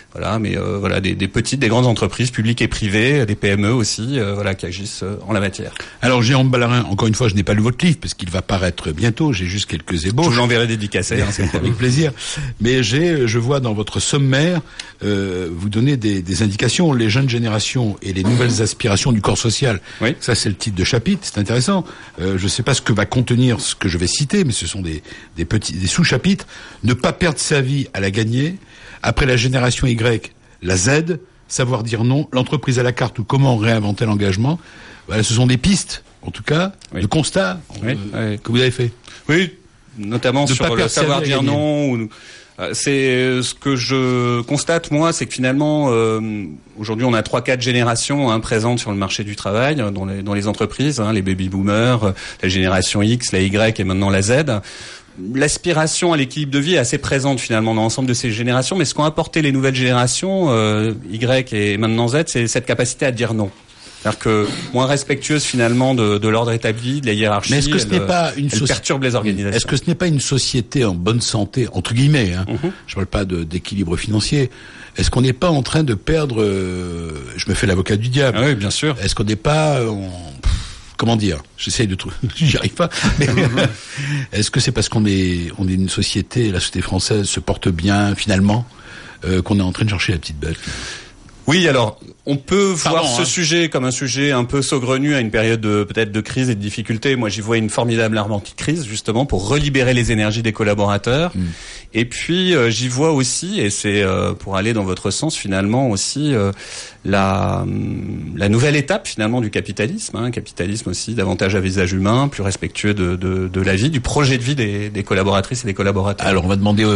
des petites, des grandes entreprises publiques et privées, des PME aussi, qui agissent en la matière. Alors Jérôme Ballarin, encore une fois, je n'ai pas lu votre livre parce qu'il va paraître bientôt. J'ai juste quelques ébauches. Je vous l'enverrai dédicacé, c'est avec plaisir. Mais je vois dans votre sommaire, vous donnez des indications. Les jeunes générations et les nouvelles aspirations du corps social. Oui. Ça, c'est le titre de chapitre. C'est intéressant. Je ne sais pas ce que va contenir ce que je vais citer, mais ce sont des sous-chapitres. Ne pas perdre sa vie à la gagner. Après la génération Y, la Z. Savoir dire non. L'entreprise à la carte ou comment réinventer l'engagement. Voilà, ce sont des pistes, en tout cas, de constats que vous avez fait. Oui, notamment sur le savoir dire non. C'est ce que je constate moi, c'est que finalement aujourd'hui on a 3-4 générations présentes sur le marché du travail dans les entreprises, les baby boomers, la génération X, la Y et maintenant la Z. L'aspiration à l'équilibre de vie est assez présente finalement dans l'ensemble de ces générations, mais ce qu'ont apporté les nouvelles générations Y et maintenant Z, c'est cette capacité à dire non. C'est-à-dire que moins respectueuse finalement de l'ordre établi, de la hiérarchie. Mais est-ce que ce n'est pas une société perturbe les organisations? Est-ce que ce n'est pas une société en bonne santé entre guillemets Je parle pas d'équilibre financier. Est-ce qu'on n'est pas en train de perdre je me fais l'avocat du diable. Oui, bien sûr. Est-ce qu'on n'est pas comment dire? J'essaye de trouver, j'y arrive pas. Mais est-ce que c'est parce qu'on est une société, la société française se porte bien finalement, qu'on est en train de chercher la petite bête? Oui, alors on peut voir ce sujet comme un sujet un peu saugrenu à une période peut-être de crise et de difficulté. Moi, j'y vois une formidable arme anti-crise justement pour relibérer les énergies des collaborateurs. Et puis j'y vois aussi, et c'est pour aller dans votre sens finalement aussi la nouvelle étape finalement du capitalisme, capitalisme aussi davantage à visage humain, plus respectueux de la vie, du projet de vie des collaboratrices et des collaborateurs. Alors on va demander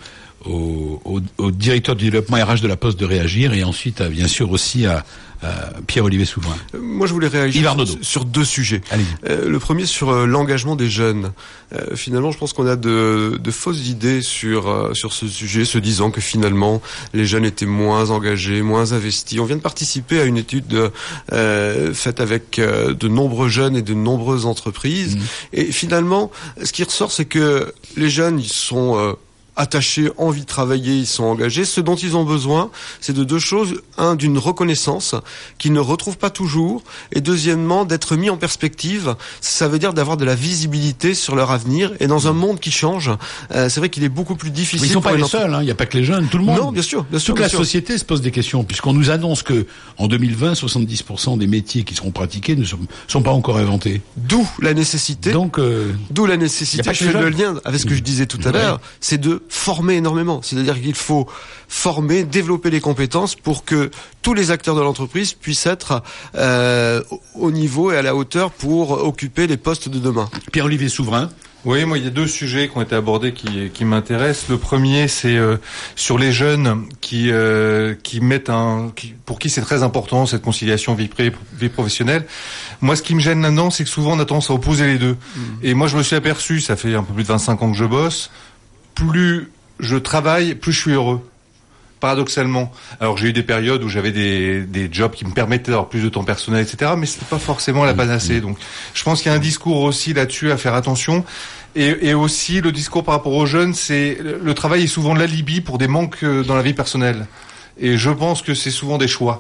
au directeur du développement RH de la Poste de réagir, et ensuite bien sûr aussi à Pierre-Olivier Souverain. Moi je voulais réagir sur 2 sujets. Le premier sur l'engagement des jeunes. Finalement je pense qu'on a de fausses idées sur ce sujet, se disant que finalement les jeunes étaient moins engagés, moins investis. On vient de participer à une étude faite avec de nombreux jeunes et de nombreuses entreprises, et finalement ce qui ressort, c'est que les jeunes ils sont attachés, envie de travailler, ils sont engagés. Ce dont ils ont besoin, c'est de 2 choses. Un, d'une reconnaissance qu'ils ne retrouvent pas toujours. Et deuxièmement, d'être mis en perspective. Ça veut dire d'avoir de la visibilité sur leur avenir. Et dans un monde qui change, c'est vrai qu'il est beaucoup plus difficile. Mais ils sont pas les seuls, il n'y a pas que les jeunes, tout le monde. Non, bien sûr. Toute la société se pose des questions, puisqu'on nous annonce que en 2020, 70% des métiers qui seront pratiqués ne sont pas encore inventés. D'où la nécessité. D'où la nécessité. Je fais le lien avec ce que je disais tout à l'heure. C'est de former énormément. C'est-à-dire qu'il faut former, développer les compétences pour que tous les acteurs de l'entreprise puissent être au niveau et à la hauteur pour occuper les postes de demain. Pierre-Olivier Souverain. Oui, moi, il y a 2 sujets qui ont été abordés qui m'intéressent. Le premier, c'est sur les jeunes qui mettent pour qui c'est très important cette conciliation vie professionnelle. Moi, ce qui me gêne là-dedans, c'est que souvent on a tendance à opposer les deux. Et moi, je me suis aperçu, ça fait un peu plus de 25 ans que je bosse, plus je travaille, plus je suis heureux. paradoxalement, alors j'ai eu des périodes où j'avais des jobs qui me permettaient d'avoir plus de temps personnel, etc., mais c'était pas forcément la panacée. Donc je pense qu'il y a un discours aussi là-dessus à faire attention. Et aussi le discours par rapport aux jeunes, c'est le travail est souvent l'alibi pour des manques dans la vie personnelle. Et je pense que c'est souvent des choix.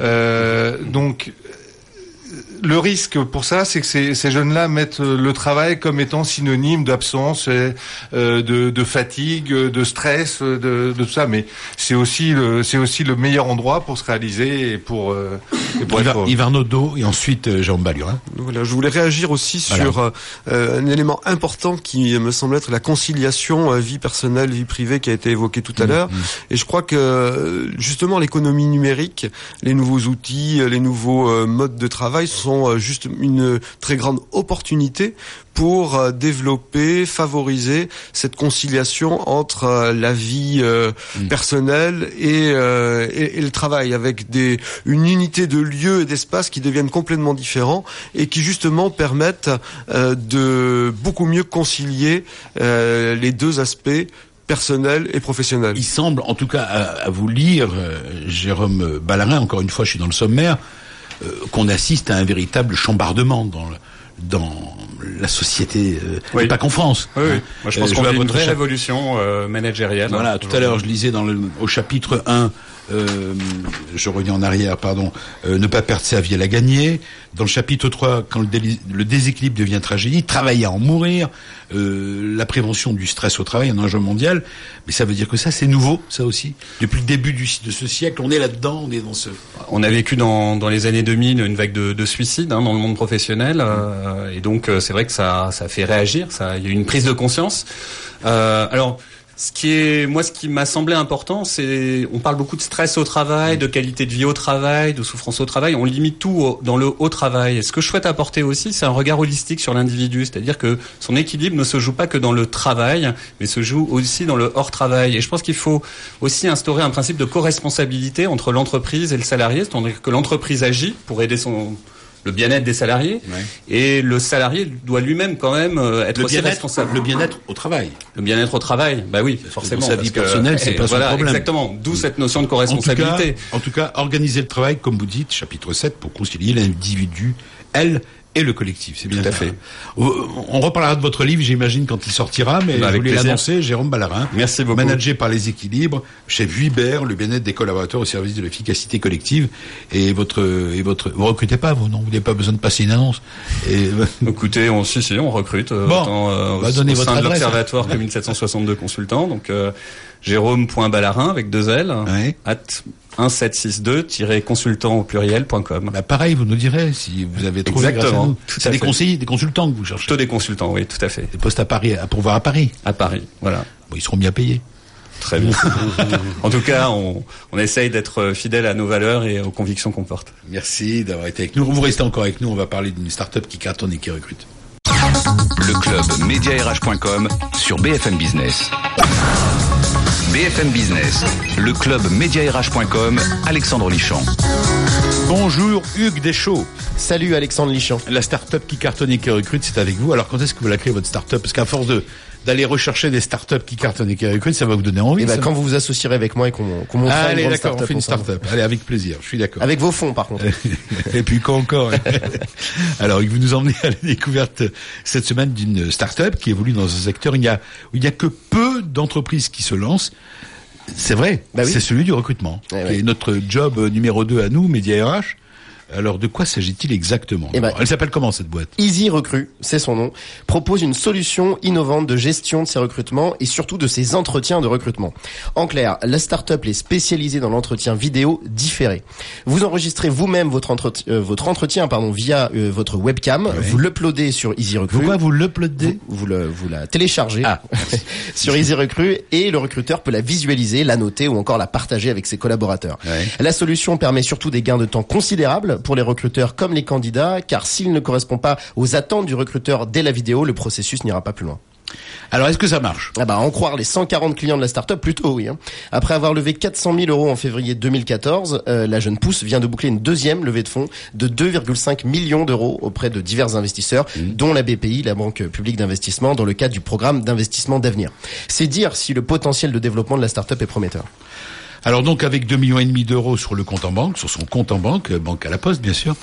Donc le risque pour ça, c'est que ces jeunes-là mettent le travail comme étant synonyme d'absence, de fatigue, de stress, de tout ça. Mais c'est aussi le meilleur endroit pour se réaliser et pour être... Yves Arnaudot et ensuite Jérôme Balurin. Voilà, je voulais réagir aussi sur un élément important qui me semble être la conciliation vie personnelle, vie privée qui a été évoqué tout à l'heure. Et je crois que justement l'économie numérique, les nouveaux outils, les nouveaux modes de travail sont juste une très grande opportunité pour développer, favoriser cette conciliation entre la vie personnelle et le travail, avec une unité de lieu et d'espace qui deviennent complètement différents et qui justement permettent de beaucoup mieux concilier les deux aspects personnel et professionnel. Il semble, en tout cas à vous lire, Jérôme Ballarin, encore une fois je suis dans le sommaire, qu'on assiste à un véritable chambardement dans la société, oui. Pas qu'en France. Oui, oui. Moi, je pense qu'on a une vraie révolution managériale. Voilà, tout à l'heure, je lisais au chapitre 1, je reviens en arrière, ne pas perdre sa vie à la gagner. Dans le chapitre 3, quand le déséquilibre devient tragédie, travailler à en mourir, la prévention du stress au travail, un enjeu mondial. Mais ça veut dire que ça, c'est nouveau, ça aussi. Depuis le début de ce siècle, on est là-dedans, on est dans ce... On a vécu dans les années 2000 une vague de suicides dans le monde professionnel. Et donc, c'est vrai que ça fait réagir. Il y a eu une prise de conscience. Alors... Ce qui m'a semblé important, c'est, on parle beaucoup de stress au travail, de qualité de vie au travail, de souffrance au travail. On limite tout dans le haut travail. Et ce que je souhaite apporter aussi, c'est un regard holistique sur l'individu. C'est-à-dire que son équilibre ne se joue pas que dans le travail, mais se joue aussi dans le hors travail. Et je pense qu'il faut aussi instaurer un principe de co-responsabilité entre l'entreprise et le salarié. C'est-à-dire que l'entreprise agit pour aider le bien-être des salariés, et le salarié doit lui-même quand même être aussi responsable. Le bien-être au travail. Le bien-être au travail, bah oui, forcément. Dans sa vie personnelle, c'est pas son problème. Exactement. D'où cette notion de co-responsabilité. En tout cas, organiser le travail, comme vous dites, chapitre 7, pour concilier l'individu, et le collectif, c'est bien tout à ça. fait. On reparlera de votre livre, j'imagine, quand il sortira, mais je voulais l'annoncer, Jérôme Ballarin. Merci beaucoup. Managé par les équilibres, chez Vuibert, le bien-être des collaborateurs au service de l'efficacité collective. Et vous recrutez pas, vous, non? Vous n'avez pas besoin de passer une annonce. Écoutez, on recrute. Au sein de l'observatoire que 1762 consultants, donc, Jérôme.Ballarin avec 2 L, @1762-consultant au pluriel.com. Bah pareil, vous nous direz si vous avez trouvé. Exactement. C'est des conseillers, des consultants que vous cherchez. Plutôt des consultants, oui, tout à fait. Des postes à Paris, à pourvoir à Paris. À Paris, voilà. Bon, ils seront bien payés. Très bien. En tout cas, on essaye d'être fidèle à nos valeurs et aux convictions qu'on porte. Merci d'avoir été avec nous. Vous restez encore avec nous, on va parler d'une start-up qui cartonne et qui recrute. Le club mediarh.com sur BFM Business. BFM Business, le club mediarh.com, Alexandre Lichamp. Bonjour Hugues Deschaux. Salut Alexandre Lichamp. La start-up qui cartonne et qui recrute, c'est avec vous. Alors quand est-ce que vous la créez votre start-up? Parce qu'à force d'aller rechercher des start-up qui cartonnent et qui recrutent, ça va vous donner envie. Et quand vous vous associerez avec moi et qu'on montre allez, une d'accord, start-up on fait une ensemble. start-up. Allez, avec plaisir, je suis d'accord. Avec vos fonds, par contre. Et puis quoi encore? Alors, vous nous emmenez à la découverte cette semaine d'une start-up qui évolue dans un secteur où il y a que peu d'entreprises qui se lancent. C'est vrai, bah oui. C'est celui du recrutement, qui est notre job numéro 2 à nous, Média RH. Alors, de quoi s'agit-il exactement? Elle s'appelle comment, cette boîte? Easy Recrue, c'est son nom, propose une solution innovante de gestion de ses recrutements et surtout de ses entretiens de recrutement. En clair, la start-up est spécialisée dans l'entretien vidéo différé. Vous enregistrez vous-même votre entretien via votre webcam, vous l'uploadez sur Easy Recrue. Pourquoi vous l'uploadez? Vous la téléchargez sur Easy Recrue et le recruteur peut la visualiser, la noter ou encore la partager avec ses collaborateurs. La solution permet surtout des gains de temps considérables pour les recruteurs comme les candidats, car s'il ne correspond pas aux attentes du recruteur dès la vidéo, le processus n'ira pas plus loin. Alors, est-ce que ça marche? En croire les 140 clients de la start-up, plutôt oui. Après avoir levé 400 000 € en février 2014, la jeune pousse vient de boucler une deuxième levée de fonds de 2,5 millions d'euros auprès de divers investisseurs, dont la BPI, la Banque Publique d'Investissement, dans le cadre du programme d'investissement d'avenir. C'est dire si le potentiel de développement de la start-up est prometteur. Alors donc avec 2,5 millions d'euros sur le compte en banque, sur son compte en banque, banque à la Poste bien sûr,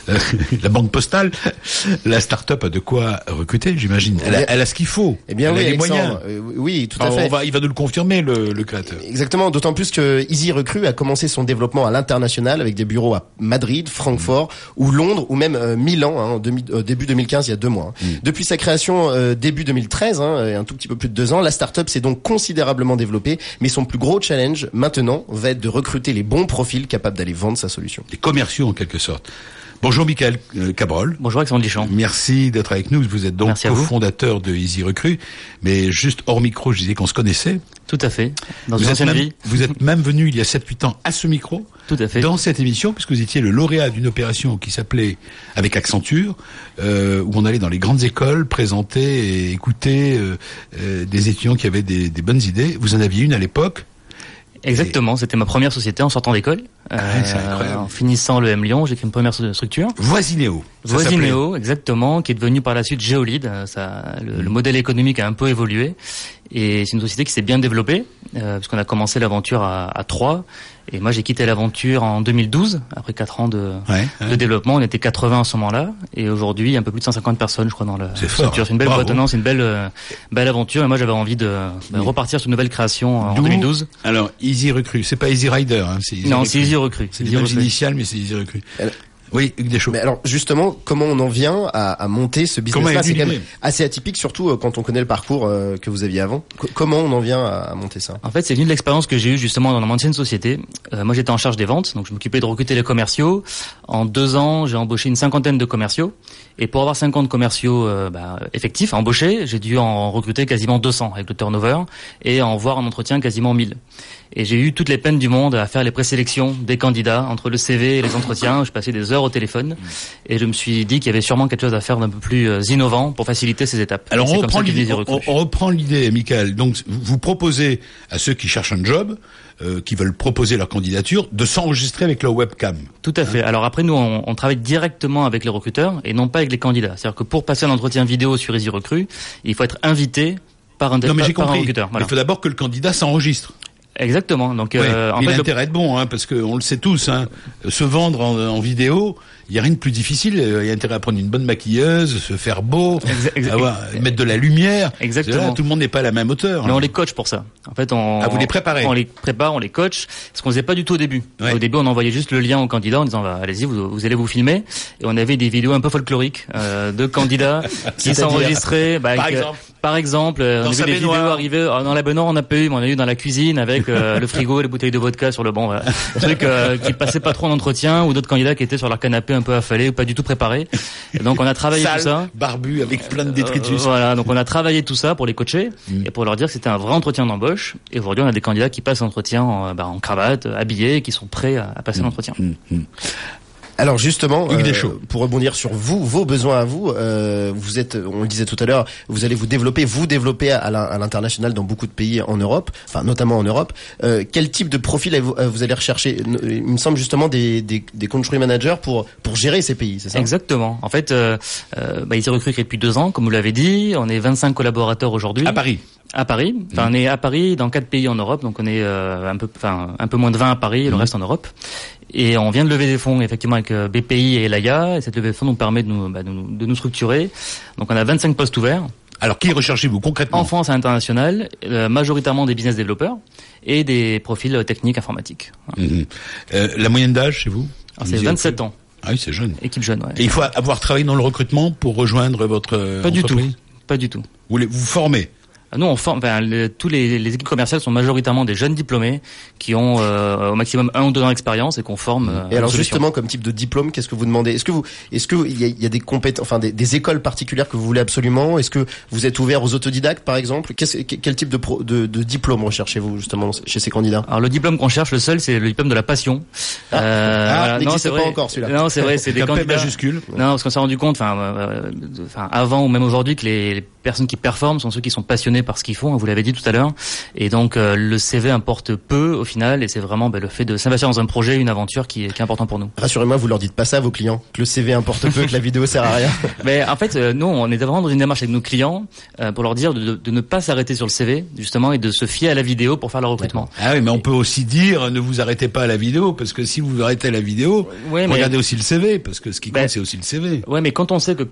la banque postale, la start-up a de quoi recruter, j'imagine. Elle a ce qu'il faut. Eh bien, elle oui, a les moyens. Oui, tout à fait. Il va nous le confirmer le créateur. Exactement, d'autant plus que Easy Recruit a commencé son développement à l'international avec des bureaux à Madrid, Francfort ou Londres ou même Milan, début 2015, il y a 2 mois. Depuis sa création début 2013, un tout petit peu plus de 2 ans, la start-up s'est donc considérablement développée, mais son plus gros challenge maintenant va être de recruter les bons profils capables d'aller vendre sa solution. Les commerciaux en quelque sorte. Bonjour Michael Cabrol. Bonjour Alexandre Lichon. Merci d'être avec nous. Vous êtes donc cofondateur de Easy Recruit, mais juste hors micro, je disais qu'on se connaissait. Tout à fait. Dans une ancienne vie. Vous êtes même venu il y a 7-8 ans à ce micro. Tout à fait. Dans cette émission, puisque vous étiez le lauréat d'une opération qui s'appelait avec Accenture, où on allait dans les grandes écoles présenter et écouter des étudiants qui avaient des bonnes idées. Vous en aviez une à l'époque. Exactement, c'était ma première société en sortant d'école. C'est incroyable. En finissant le M Lyon, j'ai créé une première structure. Voisineo. Voisineo, exactement, qui est devenu par la suite Géolide. Le modèle économique a un peu évolué. Et c'est une société qui s'est bien développée, puisqu'on a commencé l'aventure à 3. Et moi, j'ai quitté l'aventure en 2012, après 4 ans de développement. On était 80 à ce moment-là. Et aujourd'hui, un peu plus de 150 personnes, je crois, dans la structure. C'est une belle boîte, non, c'est une belle aventure. Et moi, j'avais envie de repartir sur une nouvelle création en 2012. Alors, Easy Recruit, c'est pas Easy Rider, c'est Easy Recruit. C'est Easy Recruit. C'est l'image initiale, mais c'est Easy Recruit. Oui, Hugues Deschaux. Mais alors justement, comment on en vient à monter ce business-là? C'est quand même assez atypique, surtout quand on connaît le parcours que vous aviez avant. Comment on en vient à monter ça? En fait, c'est venu de l'expérience que j'ai eue justement dans mon ancienne société. Moi, j'étais en charge des ventes, donc je m'occupais de recruter les commerciaux. En 2 ans, j'ai embauché une 50aine de commerciaux. Et pour avoir 50 commerciaux effectifs, embauchés, j'ai dû en recruter quasiment 200 avec le turnover et en voir en entretien quasiment 1000. Et j'ai eu toutes les peines du monde à faire les présélections des candidats entre le CV et les entretiens. Je passais des heures au téléphone et je me suis dit qu'il y avait sûrement quelque chose à faire d'un peu plus innovant pour faciliter ces étapes. Alors on reprend l'idée, Michael. Donc vous proposez à ceux qui cherchent un job, qui veulent proposer leur candidature, de s'enregistrer avec leur webcam. Tout à fait. Alors après, nous, on travaille directement avec les recruteurs et non pas avec les candidats. C'est-à-dire que pour passer un entretien vidéo sur Easy Recruit, il faut être invité par un recruteur. Voilà. Il faut d'abord que le candidat s'enregistre. Exactement. Donc, il a intérêt de bon, parce que on le sait tous, se vendre en vidéo, il y a rien de plus difficile. Il y a intérêt à prendre une bonne maquilleuse, se faire beau, mettre de la lumière. Exactement. Là, tout le monde n'est pas à la même hauteur. Mais on les coach pour ça. En fait, vous les préparez. On les prépare, on les coach. Ce qu'on faisait pas du tout au début. Ouais. Au début, on envoyait juste le lien au candidat en disant, allez-y, vous allez vous filmer. Et on avait des vidéos un peu folkloriques de candidats qui s'enregistraient. Par exemple, on a vu des vidéos arriver dans la baignoire, on a pas eu, mais on a eu dans la cuisine avec le frigo et les bouteilles de vodka sur le banc. Voilà. Des trucs qui passaient pas trop en entretien, ou d'autres candidats qui étaient sur leur canapé un peu affalés ou pas du tout préparés. Et donc on a travaillé tout ça. Barbu avec plein de détritus. Voilà, donc on a travaillé tout ça pour les coacher et pour leur dire que c'était un vrai entretien d'embauche. Et aujourd'hui, on a des candidats qui passent l'entretien en cravate, habillés, et qui sont prêts à passer l'entretien. Alors justement, pour rebondir sur vos besoins à vous, vous êtes, on le disait tout à l'heure, vous allez vous développer à l'international dans beaucoup de pays en Europe, enfin notamment en Europe. Quel type de profil vous allez rechercher? Il me semble justement des country managers pour gérer ces pays, c'est ça? Exactement. En fait, Easy Recruit depuis 2 ans, comme vous l'avez dit, on est 25 collaborateurs aujourd'hui. À Paris. Enfin, on est à Paris dans 4 pays en Europe, donc on est un peu moins de 20 à Paris et le reste en Europe. Et on vient de lever des fonds effectivement avec BPI et Elaya, et cette levée de fonds nous permet de nous structurer. Donc on a 25 postes ouverts. Alors qui recherchez-vous concrètement? En France et international, majoritairement des business développeurs et des profils techniques informatiques. La moyenne d'âge chez vous? Alors c'est 27 ans. Ah oui, c'est jeune. Équipe jeune, ouais. Et il faut avoir travaillé dans le recrutement pour rejoindre votre entreprise? Pas du tout. Vous formez? Nous, on forme. Tous les équipes commerciales sont majoritairement des jeunes diplômés qui ont au maximum 1 ou 2 ans d'expérience et qu'on forme. Et alors justement, comme type de diplôme, qu'est-ce que vous demandez? Est-ce que il y a des compétences, des écoles particulières que vous voulez absolument? Est-ce que vous êtes ouvert aux autodidactes, par exemple? Quel type de diplôme recherchez-vous justement chez ces candidats? Alors le diplôme qu'on cherche, le seul, c'est le diplôme de la passion. Non, c'est pas encore celui-là. Non, c'est vrai, c'est des candidats majuscules. Non, parce qu'on s'est rendu compte, avant ou même aujourd'hui, que les personnes qui performent sont ceux qui sont passionnés passionnés par ce qu'ils font, vous l'avez dit tout à l'heure. Et donc le CV importe peu au final, et c'est vraiment le fait de s'investir dans un projet, une aventure qui est important pour nous. Rassurez-moi, vous leur dites pas ça à vos clients, que le CV importe peu, que la vidéo sert à rien. Mais en fait, nous, on est vraiment dans une démarche avec nos clients pour leur dire de ne pas s'arrêter sur le CV, justement, et de se fier à la vidéo pour faire le recrutement. Ah oui, mais on peut aussi dire ne vous arrêtez pas à la vidéo, parce que si vous vous arrêtez à la vidéo, regardez aussi le CV, parce que ce qui compte, c'est aussi le CV. Ouais, mais quand on sait que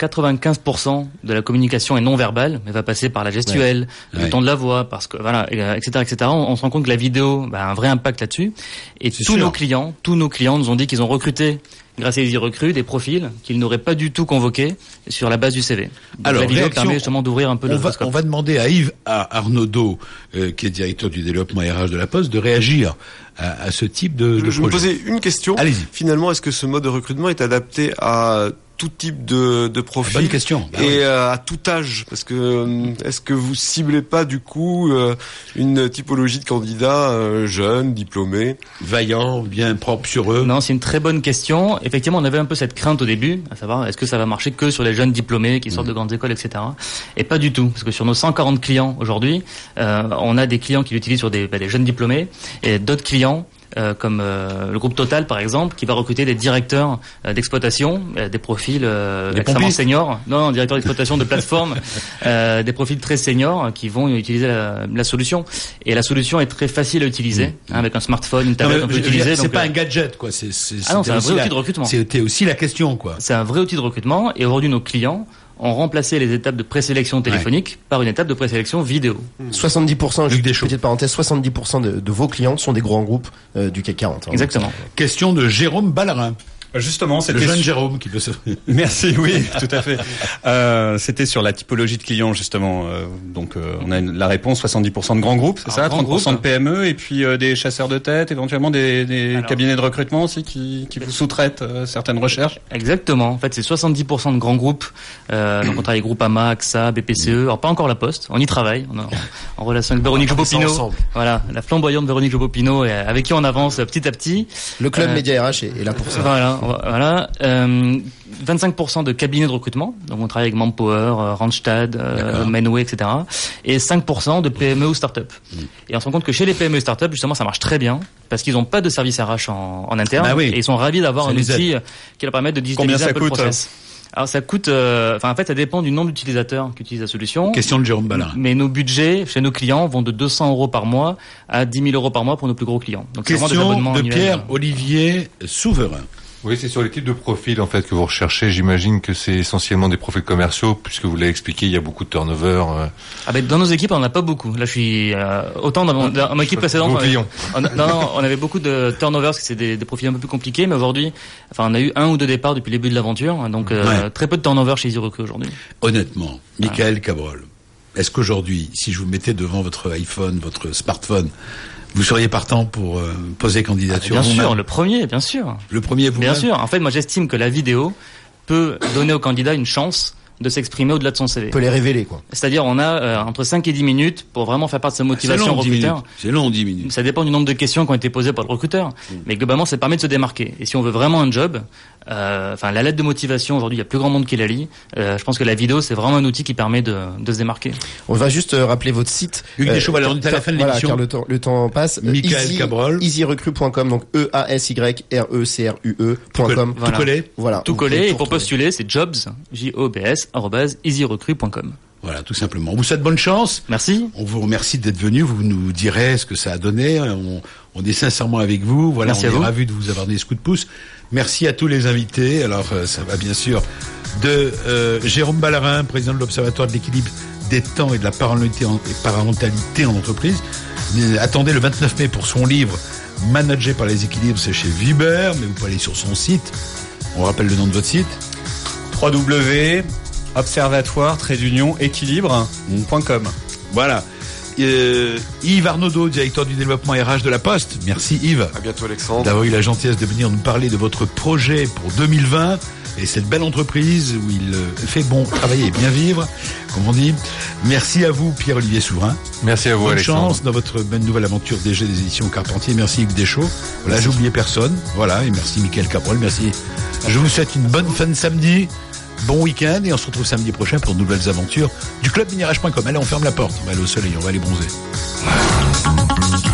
95% de la communication est non verbale, mais va passer par la gestuelle, le ton de la voix, parce que voilà, etc., on se rend compte que la vidéo a un vrai impact là-dessus. Et tous nos clients nous ont dit qu'ils ont recruté, grâce à EasyRecruit, des profils qu'ils n'auraient pas du tout convoqués sur la base du CV. Donc alors, la vidéo permet justement d'ouvrir un peu le scope. On va demander à Yves Arnaudot, qui est directeur du développement RH de la Poste, de réagir à ce type de projet. Je me posais une question. Allez-y. Finalement, est-ce que ce mode de recrutement est adapté à tout type de profil? Bonne question. Et à tout âge, parce que est-ce que vous ciblez pas du coup une typologie de candidats jeunes, diplômés, vaillants, bien propres sur eux? Non, c'est une très bonne question. Effectivement, on avait un peu cette crainte au début, à savoir est-ce que ça va marcher que sur les jeunes diplômés qui sortent de grandes écoles, etc. Et pas du tout, parce que sur nos 140 clients aujourd'hui, on a des clients qui l'utilisent sur des jeunes diplômés et d'autres clients comme le groupe Total par exemple, qui va recruter des directeurs d'exploitation, des profils extrêmement seniors, non, directeurs d'exploitation de plateforme, des profils très seniors qui vont utiliser la solution. Et la solution est très facile à utiliser, avec un smartphone, une tablette, on peut utiliser. C'est pas un gadget, quoi. C'est un vrai outil de recrutement. C'était aussi la question, quoi. C'est un vrai outil de recrutement, et aujourd'hui nos clients ont remplacé les étapes de présélection téléphonique par une étape de présélection vidéo. 70%, petite parenthèse, 70% de vos clients sont des grands groupes du CAC 40. Exactement. Question de Jérôme Ballarin. Justement, c'était le jeune Jérôme qui peut se... Merci, oui, tout à fait. C'était sur la typologie de clients, justement. Donc, on a la réponse, 70% de grands groupes, c'est ça? 30% de PME, et puis des chasseurs de tête, éventuellement des cabinets de recrutement aussi qui vous sous-traitent certaines recherches. Exactement. En fait, c'est 70% de grands groupes. Donc, on travaille avec Groupama, AXA, BPCE. Alors, pas encore la Poste. On y travaille. On est en relation avec Véronique Jobopino. Voilà. La flamboyante Véronique Jobopino, avec qui on avance petit à petit. Le club Média RH est là pour ça. Voilà, 25% de cabinets de recrutement, donc on travaille avec Manpower, Randstad, Manway, etc. Et 5% de PME ou start-up. Et on se rend compte que chez les PME et start-up, justement, ça marche très bien, parce qu'ils n'ont pas de service RH en interne, et ils sont ravis d'avoir un outil qui leur permet de digitaliser un peu le process. Alors ça coûte, en fait ça dépend du nombre d'utilisateurs qui utilisent la solution. Question de Jérôme Ballarin. Mais nos budgets chez nos clients vont de 200 € par mois à 10 000 € par mois pour nos plus gros clients. Donc question c'est vraiment des abonnements de annuels. Pierre-Olivier Souverain. Oui, c'est sur les types de profils en fait que vous recherchez. J'imagine que c'est essentiellement des profils commerciaux, puisque vous l'avez expliqué, il y a beaucoup de turnover. Dans nos équipes, on n'en a pas beaucoup. Là, je suis autant dans mon équipe précédente. On avait beaucoup de turnover, parce que c'est des profils un peu plus compliqués. Mais aujourd'hui, on a eu 1 ou 2 départs depuis le début de l'aventure, donc très peu de turnover chez EasyRecruit aujourd'hui. Honnêtement, Michael Cabrol, est-ce qu'aujourd'hui, si je vous mettais devant votre iPhone, votre smartphone, vous seriez partant pour poser candidature? Bien sûr, le premier, bien sûr. Le premier, vous-même? Bien sûr. En fait, moi, j'estime que la vidéo peut donner au candidat une chance de s'exprimer au-delà de son CV. On peut les révéler, quoi. C'est-à-dire, on a entre 5 et 10 minutes pour vraiment faire part de sa motivation au recruteur. C'est long, 10 minutes. Ça dépend du nombre de questions qui ont été posées par le recruteur. Mais globalement, ça permet de se démarquer. Et si on veut vraiment un job, la lettre de motivation, aujourd'hui, il y a plus grand monde qui la lit. Je pense que la vidéo, c'est vraiment un outil qui permet de se démarquer. On va juste rappeler votre site. Hugues Deschaux, on est à la fin de l'émission. Car le temps passe. Michael Cabrol. EasyRecruit.com, donc EasyRecruit.com. Tout collé. Voilà. Tout collé. Et pour postuler, c'est jobs, @easyrecruit.com. Voilà, tout simplement. On vous souhaite bonne chance. Merci. On vous remercie d'être venu. Vous nous direz ce que ça a donné. On est sincèrement avec vous. Voilà, merci, on est ravis de vous avoir donné ce coup de pouce. Merci à tous les invités. Alors, ça va bien sûr de Jérôme Ballarin, président de l'Observatoire de l'équilibre des temps et de la parentalité en entreprise. Attendez le 29 mai pour son livre Managé par les équilibres, c'est chez Viber, mais vous pouvez aller sur son site. On rappelle le nom de votre site. www.observatoire-équilibre.com. Voilà. Yves Arnaudot, directeur du développement RH de la Poste. Merci Yves. À bientôt Alexandre. D'avoir eu la gentillesse de venir nous parler de votre projet pour 2020 et cette belle entreprise où il fait bon travailler et bien vivre, comme on dit. Merci à vous Pierre-Olivier Souverain. Merci à vous Bonne Alexandre. chance dans votre belle nouvelle aventure DG des éditions Carpentier. Merci Hugues Deschaux. Voilà, j'ai oublié personne. Voilà, et merci Michael Cabrol. Merci. Je vous souhaite une bonne fin de samedi. Bon week-end et on se retrouve samedi prochain pour de nouvelles aventures du club minirage.com. Allez, on ferme la porte, on va aller au soleil, on va aller bronzer.